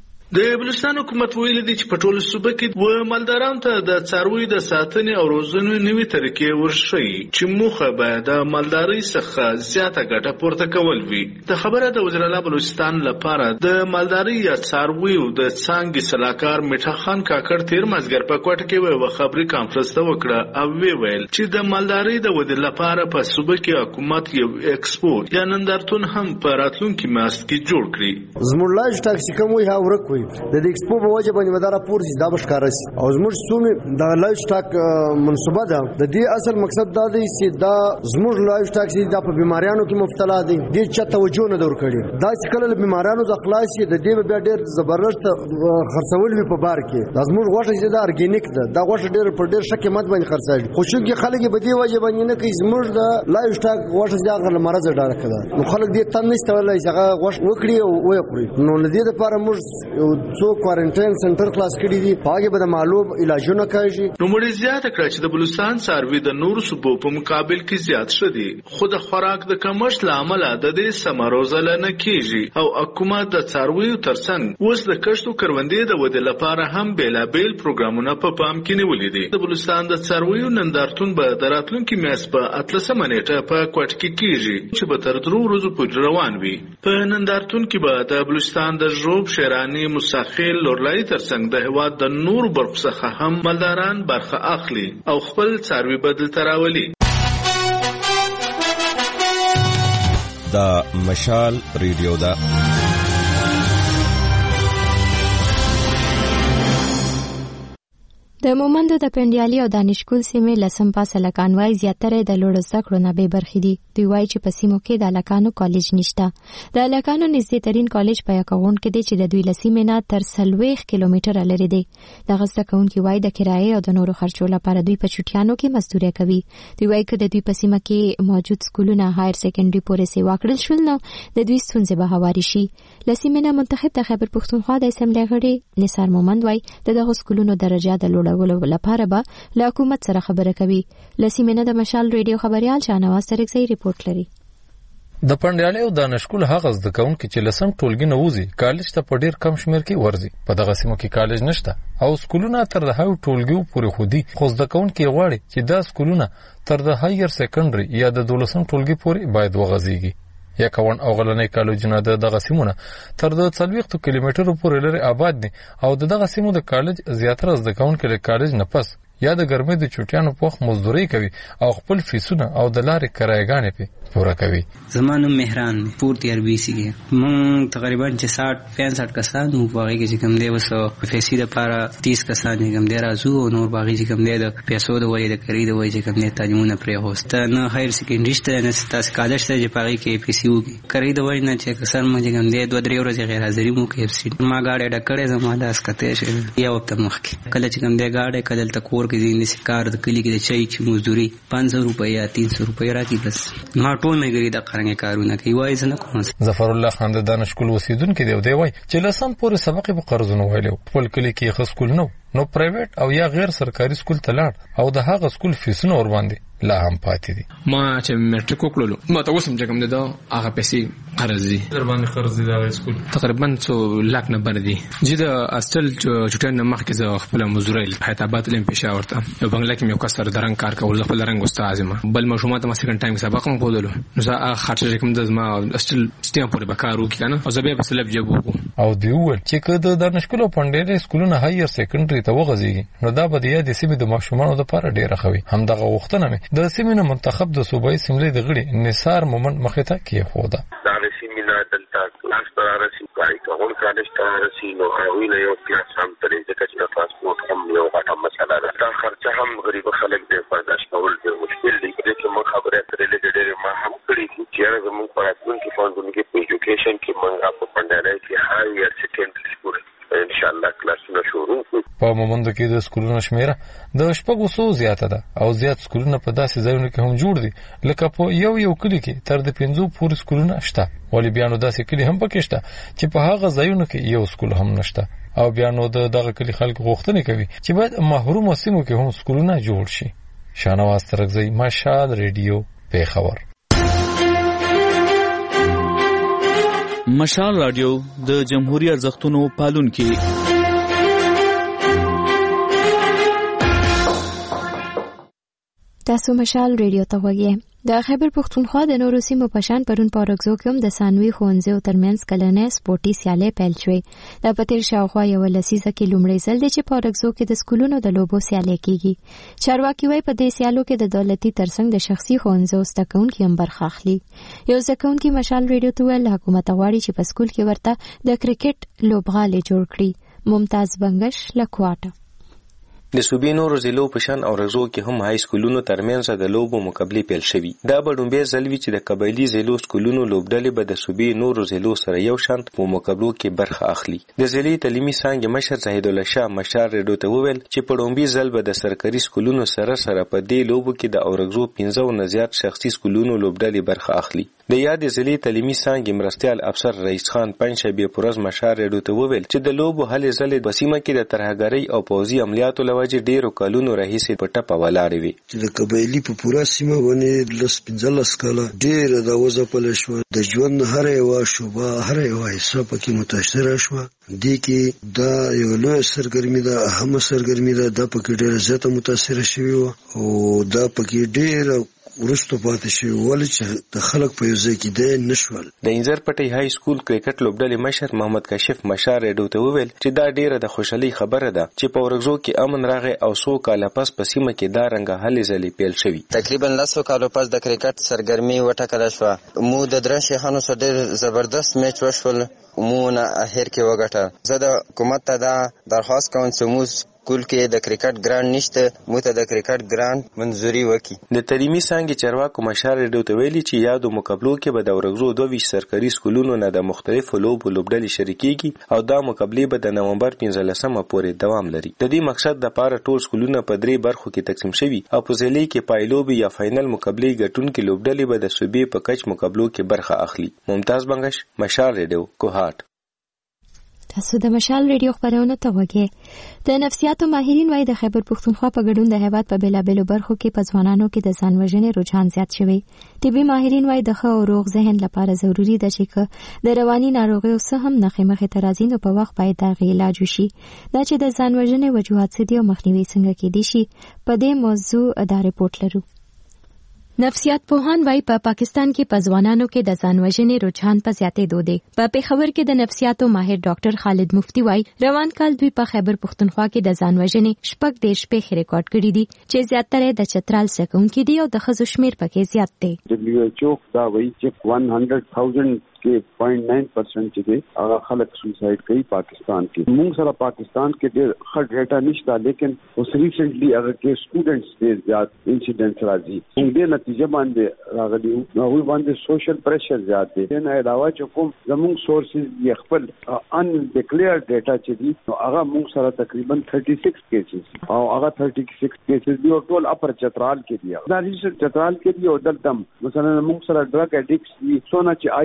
د بلوچستان حکومت ویلي دی چې په ټوله صوبه کې و مالدارانو ته د څارویو د ساتنې او روزنې نوې طریقې ورښیي چې موخه به د مالدارۍ څخه زیاته ګټه پورته کول وي. د خبره د وزیر اعلی بلوچستان لپاره د مالدارۍ یا څارویو د څانګې سلاکار میټا خان کاکړ تیر مازګر په کوټه کې یو خبري کانفرنس ته وکړه او وی ویل چې د مالدارۍ د ودې لپاره په صوبه کې حکومت یو ایکسپو یا نندارتون هم په راتلونکي میاشت کې جوړ کړي. زموږ لاج ټاکسي کوم وي هاورک وي د دې ایکسپو په وجه باندې مدار پور دا بشکاره سي او زموږ سومې د لایف سټاک منصوبه ده. د دې اصل مقصد دا دی چې دا زموږ لایف سټاک سي د بیماریانو کې مبتلا دي د چا توجه نه دور کړي. دا چې کله بیماریانو د خلاص د دې بیا ډېر زبردست خرڅول وي په بار کې. د زموږ غوښه چې د ارګینیک ده دا غوښه ډېر پر ډېر شکه مت باندې خرڅل خو چې خلک به دې وجه باندې نه کوي زموږ د لایف سټاک غوښه د غل مرز ډاره کړه نو خلک دې تن نشته ولای چې هغه غوښه وکړي او وکړي. نو لدې لپاره موږ څو کوارنټاین سنټر خلاص کړی دي هغه به د معلوم علاجونه کوي. نو مړي زیاته کړ چې د بلوچستان څاروي د نور صوبو په مقابل کې زیات شدي خو د خوراک د کمښت لامل د دې سمروزل نه کیږي او حکومت د څارویو ترڅنګ اوس د کښتو کروندې د ودې لپاره هم بیلابیل پروګرامونه په پام کې نیولې دي. د بلوچستان د څارویو نندارتون به د راتلونکي میاشت په اتلسمه نیټه په کوټه کې کیږي چې به تر درو ورځو پورې روان وي. په نندارتون کې به د بلوچستان د ژوب شیرانی مساخیل لورلای ترڅنګ د هواد د نور برخو څخه هم مالداران برخه اخلي او خپل څاروي بدل تراولي. دا مشال ریډیو دا د مومندو د پندیالي او دانشګل سیمې لسم پاسه لکانوای زیاتره د لوړ زده کړو نه به برخې دي. دوی وایي چې په سیمو کې د لکانو کالج نشته. د لکانو نږدې ترين کالج په یکاون کې دی چې د دوی لسیمې نه تر سلويخ کیلومتره لري دی. د غزه کونکي وایي د کرایې او د نورو خرچو لپاره دوی په چټیانو کې مزدوري کوي. دوی وایي چې د دوی په سیمه کې موجود سکولونه هایر سیکنډري پورې سیوا کړل شول نو د دوی ستونزې به هواري شي. لسیمې نه منتخب د خیبر پښتونخوا د اسمبلی غړي نثار مومند وایي د دغه سکولونو درجه د لوړ ولو لپاره به له حکومت سره خبره کوي. لسیمه د مشال ریډیو خبريال شاهنواز ترکزی ریپورت لري. د پندیالي او دانشګل هغه زده کوونکي چې لسم ټولګي نه وځي کالج ته په ډیر کم شمیر کې ورځي. په دغه سیمو کې کالج نشته او سکولونه تر د هاو ټولګیو پورې خودي خو زده کوونکي غواړي چې دا سکولونه تر د هایر سیکنډري یا د دولسم ټولګي پورې باید وغځيږي. یا کون او غلنې کالجونه د دغه سیمونه تر د څلويختو کیلومترو پورې لري آباد دي او د دغه سیمو د کالج زیاتره زده کوونکي له کالج نه پس یا د ګرمۍ د چټیانو په وخت مزدوري کوي او خپل فیسونه او د لارې کرایګانې په پوره کوي. زمانو مهران پورتی اربي سي مون تقریبا چې ساठ پنځه کسان وو باغی کې کوم دی وسو فیسي د پاره تیس کسان کوم دی راځو او نور باغی چې کوم دی د پیسو د وای د کری د وای چې کوم دی تعلیمونه پرې هوست نه هایر سیکنډري شته نه تاسو کالج ته چې باغی کې پیسي وو کری د وای نه چې کسان مونږ کوم دی دوه درې ورځې غیر حاضری مو کې اف ما گاډه ډکړې زما د اسکته شه یا وخت مخ کله چې کوم دی گاډه کله تل کور کې دې کار د کلی کې د چای چې مزدوري پانچ سو روپیا یا تین سو روپیا راځي بس ما ټول نه غري د قرنګ کارونه کوي وای زنه کوم. ظفر الله خان د دانشګل وسیدونکو دی دی وای چې لسم پورې سبق په قرضونو ویلو خپل کلی کې خص کول نو نو پرایویټ او یا غیر سرکاري سکول ته لاړ او د هغه سکول فیسونه ور باندې لا هم پاتې دي. ما چې میټریک وکړلو ما ته اوس هم چې کوم دي دا هغه پیسې قرض دي در باندې قرض دي دا سکول تقریبا څو لاک نه بر دي. چې د اصل چټن مخکې زه خپل مزوري حیدرآباد لم پېښور ته یو بنگلا کې مې کسر درنګ کار کول خپل رنګ استاد ما بل مشومه ته ما سکند ټایم سبق هم کولو نو زه خاطر کوم د ما اصل سټیم پورې بکارو کې کنه او زه به په سلب جوب او دی ول چې کده د نشکلو پندې سکولونه هایر سیکنډري ته وغځيږي نو دا به د یاد سیمې د ماشومانو لپاره ډیره خوي. هم دغه وختونه مې د سیمې منتخب د صوبایي سیملې د غړي نثار مومن مخته کې خوده دا سیمې نه دلته کلاس پر راسي پای ټول کالج ته راسي نو هغه نه یو کلاس هم پرې د کچې ترانسپورت هم یو غټه مسله ده. دا خرچه هم غریب خلک د برداشت کول ډېر مشکل دي. چې موږ خبره ترې لګېدلې ما هم کړې چې زموږ په راتلونکي فاندونو کې په ایجوکیشن کې موږ په پندای کې هایر سیکنډري سکول ان شاء الله کلاسونه شروع کړو. په مومند کې د سکولونو شمیره د شپږو سو زیاته ده او زیات سکولونه په داسې ځایونو کې هم جوړ دي لکه په یو یو کلی کې تر د پنځو پورې سکولونه شته. ولی بیا نو داسې کلی هم پکې شته چې په هغه ځایونو کې یو سکول هم نشته او بیا نو د دغه کلی خلک غوښتنه کوي چې باید محروم سیمو کې هم سکولونه جوړ شي. شانواز ترغزی مشال ریډیو پیښور. مشال رادیو د جمهوریت ارزښتونو پالونکي. تاسو مشال ریډیو ته وګورئ. د خیبر پښتونخوا د نورو سیمو په شان پرون په اورګزو کې هم د ثانوي ښوونځیو ترمنځ کلنۍ سپورټي سیالۍ پیل شوې. د په تېر شاوخوا یوه لسیزه کې لومړی ځل دی چې په اورګزو کې د سکولونو د لوبو سیالۍ کېږي. چارواکي وایي په دې سیالو کې د دولتي ترڅنګ د شخصي ښوونځیو زده کوونکي هم برخه اخلي. یو زده کوونکي مشال ریډیو ته ویل حکومت غواړي چې په سکول کې ورته د کرکټ لوبغالي جوړ کړي. ممتاز بنگش لکواټه د صوبې نورو ضلعو په شان اورګزو کې هم های سکولونو ترمنځ د لوبو مقابلې پیل شوي. دا به لومړی ځل وي چې د قبایلي ضلعو سکولونو لوبډلې به د صوبې نورو ضلعو سره یو شان په مقابلو کې برخه اخلي. د ضلعي تعلیمي څانګې مشر زاهد الله شاه مشال ریډیو ته وویل چې په لومړي ځل به د سرکاري سکولونو سره سره په دې لوبو کې د اورګزو پنځه نه زیات شخصي سکولونو لوبډلې برخه اخلي. د یاد ضلعي تعلیمي څانګې مرستیال افسر رئیس خان پنځشنبه پرز مشال ریډیو ته وویل چې د لوبو هلې ځلې په سیمه کې د ترهګرۍ او پوځي عملیاتو له وجې ډېرو کالونو راهیسې په ټپه ولاړې وي. چې د قبایلي په پوره سیمه باندې لس پنځلس کاله ډېره دا وځپله شوه. د ژوند هره یوه شوبه هره یوه حصه پکې متاثره شوه. دې کې دا یوه لویه سرګرمي ده اهمه سرګرمي ده دا پکې ډېره زیاته متاثره شوې وه او دا پکې ډېره ورستو پاتې شي ولې چې د خلک په یو ځای کې دی نشول. د انځر پټي های سکول کرکټ لوبډلې مشر محمد کاشف مشال ریډیو ته وویل چې دا ډیره د خوشحالۍ خبره ده چې په اورګزو کې امن راغی او څو کاله پس په سیمه کې دا رنګه هلې ځلې پیل شوي. تقریبا لسو کالو پس د کرکټ سرګرمي وټاکله شوه. مو د درن شیخانو سره ډېر زبردست میچ وشول. مو نه اخر کې وګټه. زه د حکومت ته دا درخواست کوم چې موږ سکول کې د کرکټ ګراند نشته مو ته د کرکټ ګراند منځوري وکړي. د تعلیمي څانګې چارواکو مشال ریډیو ته ویلي چې یادو مقابلو کې به د اورګزو دوه ویشت سرکاري سکولونو نه د مختلفو لوبو لوبډلې شریکېږي او دا مقابلې به د نومبر پنځلسمه پورې دوام لري. د دې مقصد دپاره ټول سکولونه په درې برخو کې تقسیم شوي او په ضلعي کې پایلوبې یا فاینل مقابلې ګټونکې لوبډلې به د صوبې په کچ مقابلو کې برخه اخلي. ممتاز بنگش مشال ریډیو کوهاټ. تاسو د مشال ریډیو خبرونه ته وګورئ. د نفسیاتو ماهرین وايي د خیبر پښتونخوا په ګډون د هیواد په بیلابیلو برخو کې په ځوانانو کې د ځان وژنې رجحان زیات شوی. طبي ماهرین وايي د ښه او روغ ذهن لپاره ضروری ده چې د رواني ناروغیو څخه هم نښې مخې ته راځي نو په وخت باید د هغې علاج وشي. دا چې د ځان وژنې وجوهات څه دي او مخنیوي څنګه کیدی شي په دې موضوع دا رپورټ لرو. نفسیات پوهان وايي په پا پاکستان کې په ځوانانو کې د ځان وژنې رجحان په زیاتېدو دی. په پېښور کې د نفسیاتو ماهر ډاکټر خالد مفتی وايي روان کال دوی په خیبر پښتونخوا کې د ځان وژنې شپږ دېرش پیښې ریکارډ کړي دي چې زیاتره د چترال څخه دي او د ښځو شمېر پکې زیات دی. دبليو ایچ او دا وایي چې سو هزار کې صفر پوائنٹ نائن پرسنٹ چې دی هغه خلک سوسایډ کوي پاکستان کې. موږ سره پاکستان کې ډېر ښه ډیټا نشته لیکن اوس ریسنټلی هغه کې سټوډنټس ډېر زیات انسیډنټس راځي. موږ دې نتیجه باندې راغلي نو هغوی باندې سوشل پریشر زیات دی. نه علاوه چې کوم زموږ سورسز یې خپل ان ډیکلیئر ډیټا چې دي نو هغه موږ سره تقریبا تھرٹی سکس کیسز او هغه تھرٹی سکس کیسز دی او ټول اپر چترال کې دی. دا ریسنټ چترال کې دی او دلته مثلا موږ سره ډرګ اډیکټس دي څونه چې آیس اډیکټس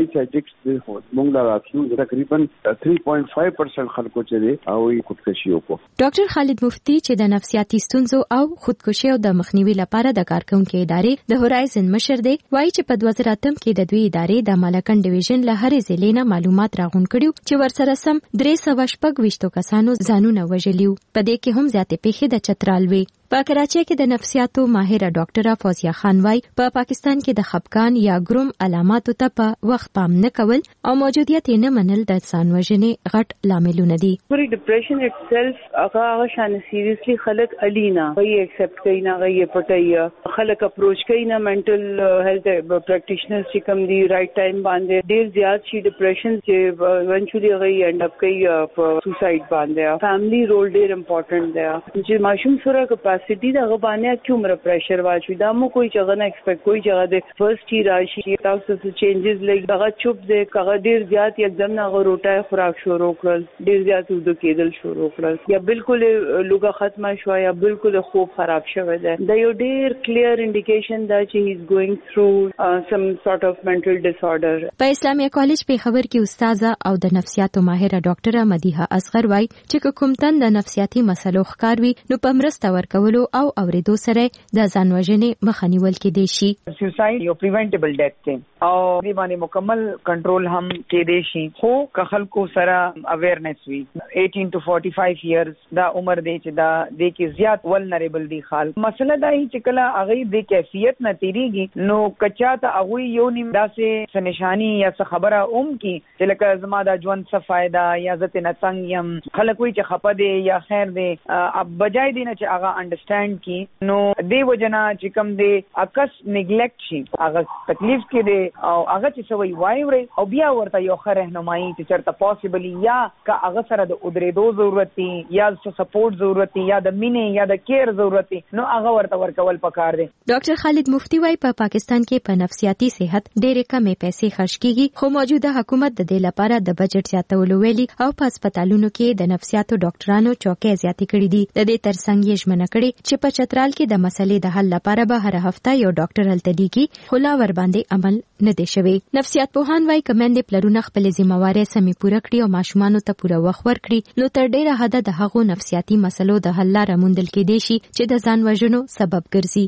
ریټس دی خو موږ دا راځو تقریبا تhree point five percent خلکو چې دی او خودکشي وکړو. ډاکټر خالد مفتی چې د نفسیاتي ستونزو او خودکشي او د مخنیوي لپاره د کارکونکو ادارې د هورایزن مشر دی وایي چې په دوه زره اتم کې د دوی ادارې د مالکن ډیویژن له هرې ضلع نه معلومات راغون کړیو چې ورسره سم درې سوه شپږ ویشتو کسانو ځانونه وژلیو. په دې کې هم زیاتې پیښې د چترال وي. په کراچۍ کې د نفسیاتو ماهره ډاکټره فوزیه خان وايي په پاکستان کې د خپګان یا ګروم علاماتو ته په وخت پام نه کول او موجودیت یې نه منل د ځان وژنې غټ لاملونه دي. پوری ډیپریشن اټسلف هغه هغه شان سیریسلی خلک الینا وایي ایکسپټ کوي نه غي پټي خلک اپروچ کوي نه منټل هیلث پریکټیشنرز چې کوم دی رائټ ټایم باندې ډیر زیات شي ډیپریشن چې ایونچولی غي اینڈ اپ کوي سوسایډ باندې. فیملی رول ډیر امپورټنٹ دی چې ماشوم سره سیدی دا غبانه کومره پریشر واچوي دا مو کوئی څنګه نه ایکسپیکټ کوئی څنګه د فرست هی راشي تاسو څه چینجز لګ دا چوپ دې کغه ډیر زیات یکدم نه غروټه خوراک شروع کړل ډیر زیات د کېدل شروع کړل یا بالکل لوګه ختمه شو یا بالکل خوب خراب شوه ده دا یو ډیر کلیر انډیکیشن دا چې هی از ګوینګ تھرو سم سورت اف منټل ډیس آرډر. په اسلامي کالج په خبر کې استاده او د نفسیاتو ماهره ډاکټره مدیحه اصغر وايي چې کوم تن د نفسیاتي مسلو ښکار وي نو په مرسته ورکول او اوریدو سره د ځان وژنې مخه نیول کېدای شي. سوسایډ یو پریونټیبل ډیث دی او دې باندې مکمل کنټرول هم کېدای شي خو که خلکو سره اویرنس وي eighteen to forty-five years دا عمر دی چې دا د کې زیات ولنریبل دی خال. مسله دا هي چې کله هغه د کیفیت نه تیریږي نو کچا ته هغه یو نیم داسې سنشانی یا څه خبره اوم کی چې لکه زما د ژوند څه فائدہ یا زته نه څنګه يم خلک وي چې خپه دي یا خیر دي اب بجای دي نه چې هغه انډرستانډ کی نو دی وجنا چې کوم دی اکس نیګلیکټ شي هغه تکلیف کې دی او هغه چې سوي وایوري او بیا ورته یو خره رهنمایي چې چرته پوسیبلی یا کا هغه سره د ادریدو ضرورت دی یا سپورټ ضرورت دی یا د مینې یا د کیر ضرورت دی نو هغه ورته ورکول پکار دی. ډاکټر خالد مفتی وايي په پاکستان کې په نفسیاتي صحت ډېرې کمې پیسې خرج کیږي خو موجوده حکومت د دې لپاره د بجټ زیاتولو ویلي او په هسپتالونو کې د نفسیاتو ډاکټرانو چوکۍ زیاتې کړې دي. د دې ترڅنګ یې ژمنه کړې چې په چترال کې د مسلې د حل لپاره به هر هفته یو ډاکټر هلته دیږي خو لا ور باندې عمل نه دی شوی. نفسیات پوهان وايي کمنډې پلرونه خپل ذمہواري سمې پوره کړي او ماشومانو ته پوره وخت ورکړي نو تر ډیره حده د هغو نفسیاتي مسلو د حل لاره موندل کېدای شي چې د ځان وژنو سبب ګرځي.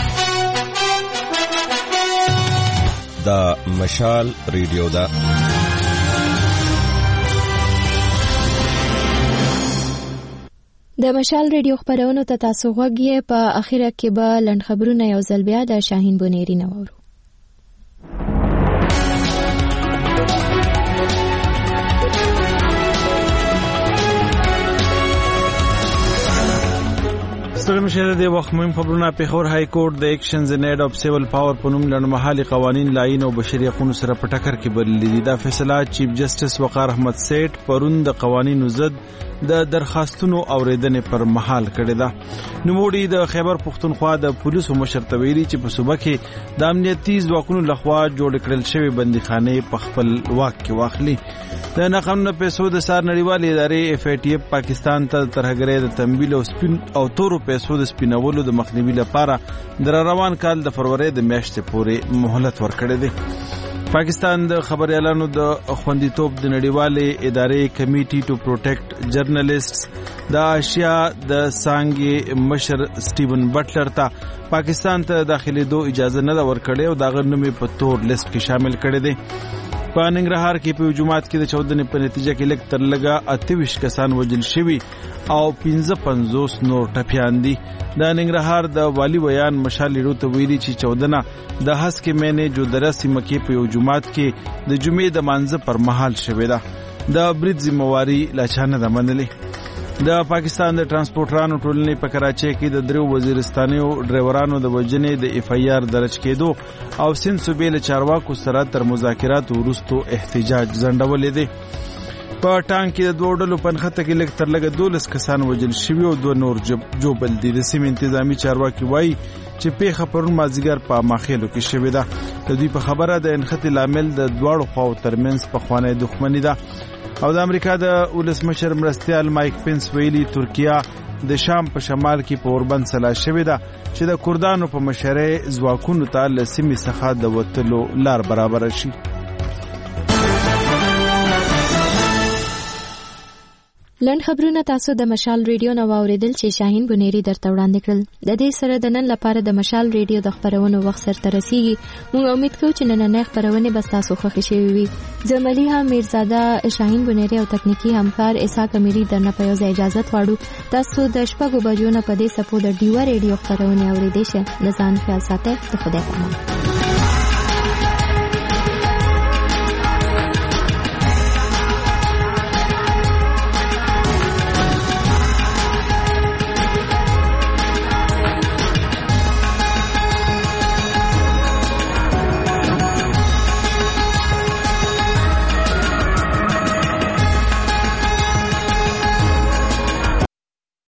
دا مشال ریډیو دا د مشال ریډیو خبرونو ته تاسو غوږی په اخیره کې به لنډ خبرونه یو ځل بیا د شاهین بونیری نوورو. ستړي مشه د وخت مهم خبرونه پیښور های کورټ د ایکشنز ان ایډ اف سیول پاور په نوم لړمحالي قوانین لاین او بشري حقوقو سره په ټکر کې بللي دي. دا فیصله چیف جسټس وقار احمد سیټ پرون د قوانینو ضد د درخواستونو اوریدنې پر مهال کړې ده. نوموړي د خیبر پښتونخوا د پولیسو مشر ته ویلي چې په صوبه کې د امنیتي ځواکونو لخوا جوړ کړل شوی بندیخانې په خپل واک کې واخلي. د ناقانونه پیسو د سار نړیوالې ادارې اف ای ټی اف پاکستان ته ترهګرۍ د تمویل او سپین او تورو پیسو د سپینولو د مخنیوي لپاره د روان کال د فروری د میاشتې پورې مهلت ورکړی دی. پاکستان د خبريالانو د خوندیتوب د نړیوالې ادارې کمیټي ټو پروټیکټ جرنالستس د آشیا د سانګي مشر سټیون بټلر ته پاکستان ته داخليدو اجازه نه ورکړې او دا غنمې په تور لیست کې شامل کړي دي. په ننګرهار کې په جمعات کې د چودنې په نتیجه کې لږ تر لږه اته ویشت کسان وژل شوي او پنځه پنځوس نور ټپیان دي. د ننګرهار د والی ویان مشال لیرو ته ویلي چې چودنه د هسکې مینې جودره سیمه کې په یو جمعات کې د جمعې د مانځه پر مهال شوې ده. د برید ذمہواری لا چا نه ده منلې. د پاکستان د ترانسپورټرانو ټولنې په کراچۍ کې د درو وزیرستانیو ډرایورانو د وژنې د اف ای آر درج کېدو او سند صوبې له چارواکو سره تر مذاکراتو وروسته احتجاج ځنډولې دی. په ټانک کې د دوه ډلو په نښته کې لږ تر لږه دولس کسان وژل شوي او دوه نور جوبل دي. د سیمې انتظامی چارواکي وایي چې پیښه پرون مازدیګر په ماخیلو کې شوې ده. د دوی په خبره د انخته لامل د دواړو خواو ترمنځ پخوانی دښمني ده. او د امریکا د ولسمشر مرستیال مایک پنس ویلي ترکیه د شام په شمال کې په اوربند سلا شوې ده چې د کردانو په مشرۍ ځواکونو ته له سیمې څخه د وتلو لار برابر شي. لند خبرونه تاسو د مشال ریډیو نو اوریدل چې شاهین بنيري درته وړاندې کړل. د دې سره د نن لپاره د مشال ریډیو د خبرونو وخت سره رسیدي. موږ امید کوو چې نن نه خبرونه بس تاسو خوښ شي وي. زملي ها میرزاده، شاهین بنيري او تکنیکی همکار اسحاق امیری درنه په یوځای اجازه غواړو. تاسو د شپږو بجو نه په دې سپو د ډیوا ریډیو خبرونه اوریدئ. شه د ځان خیال ساتئ. د خدای په امان.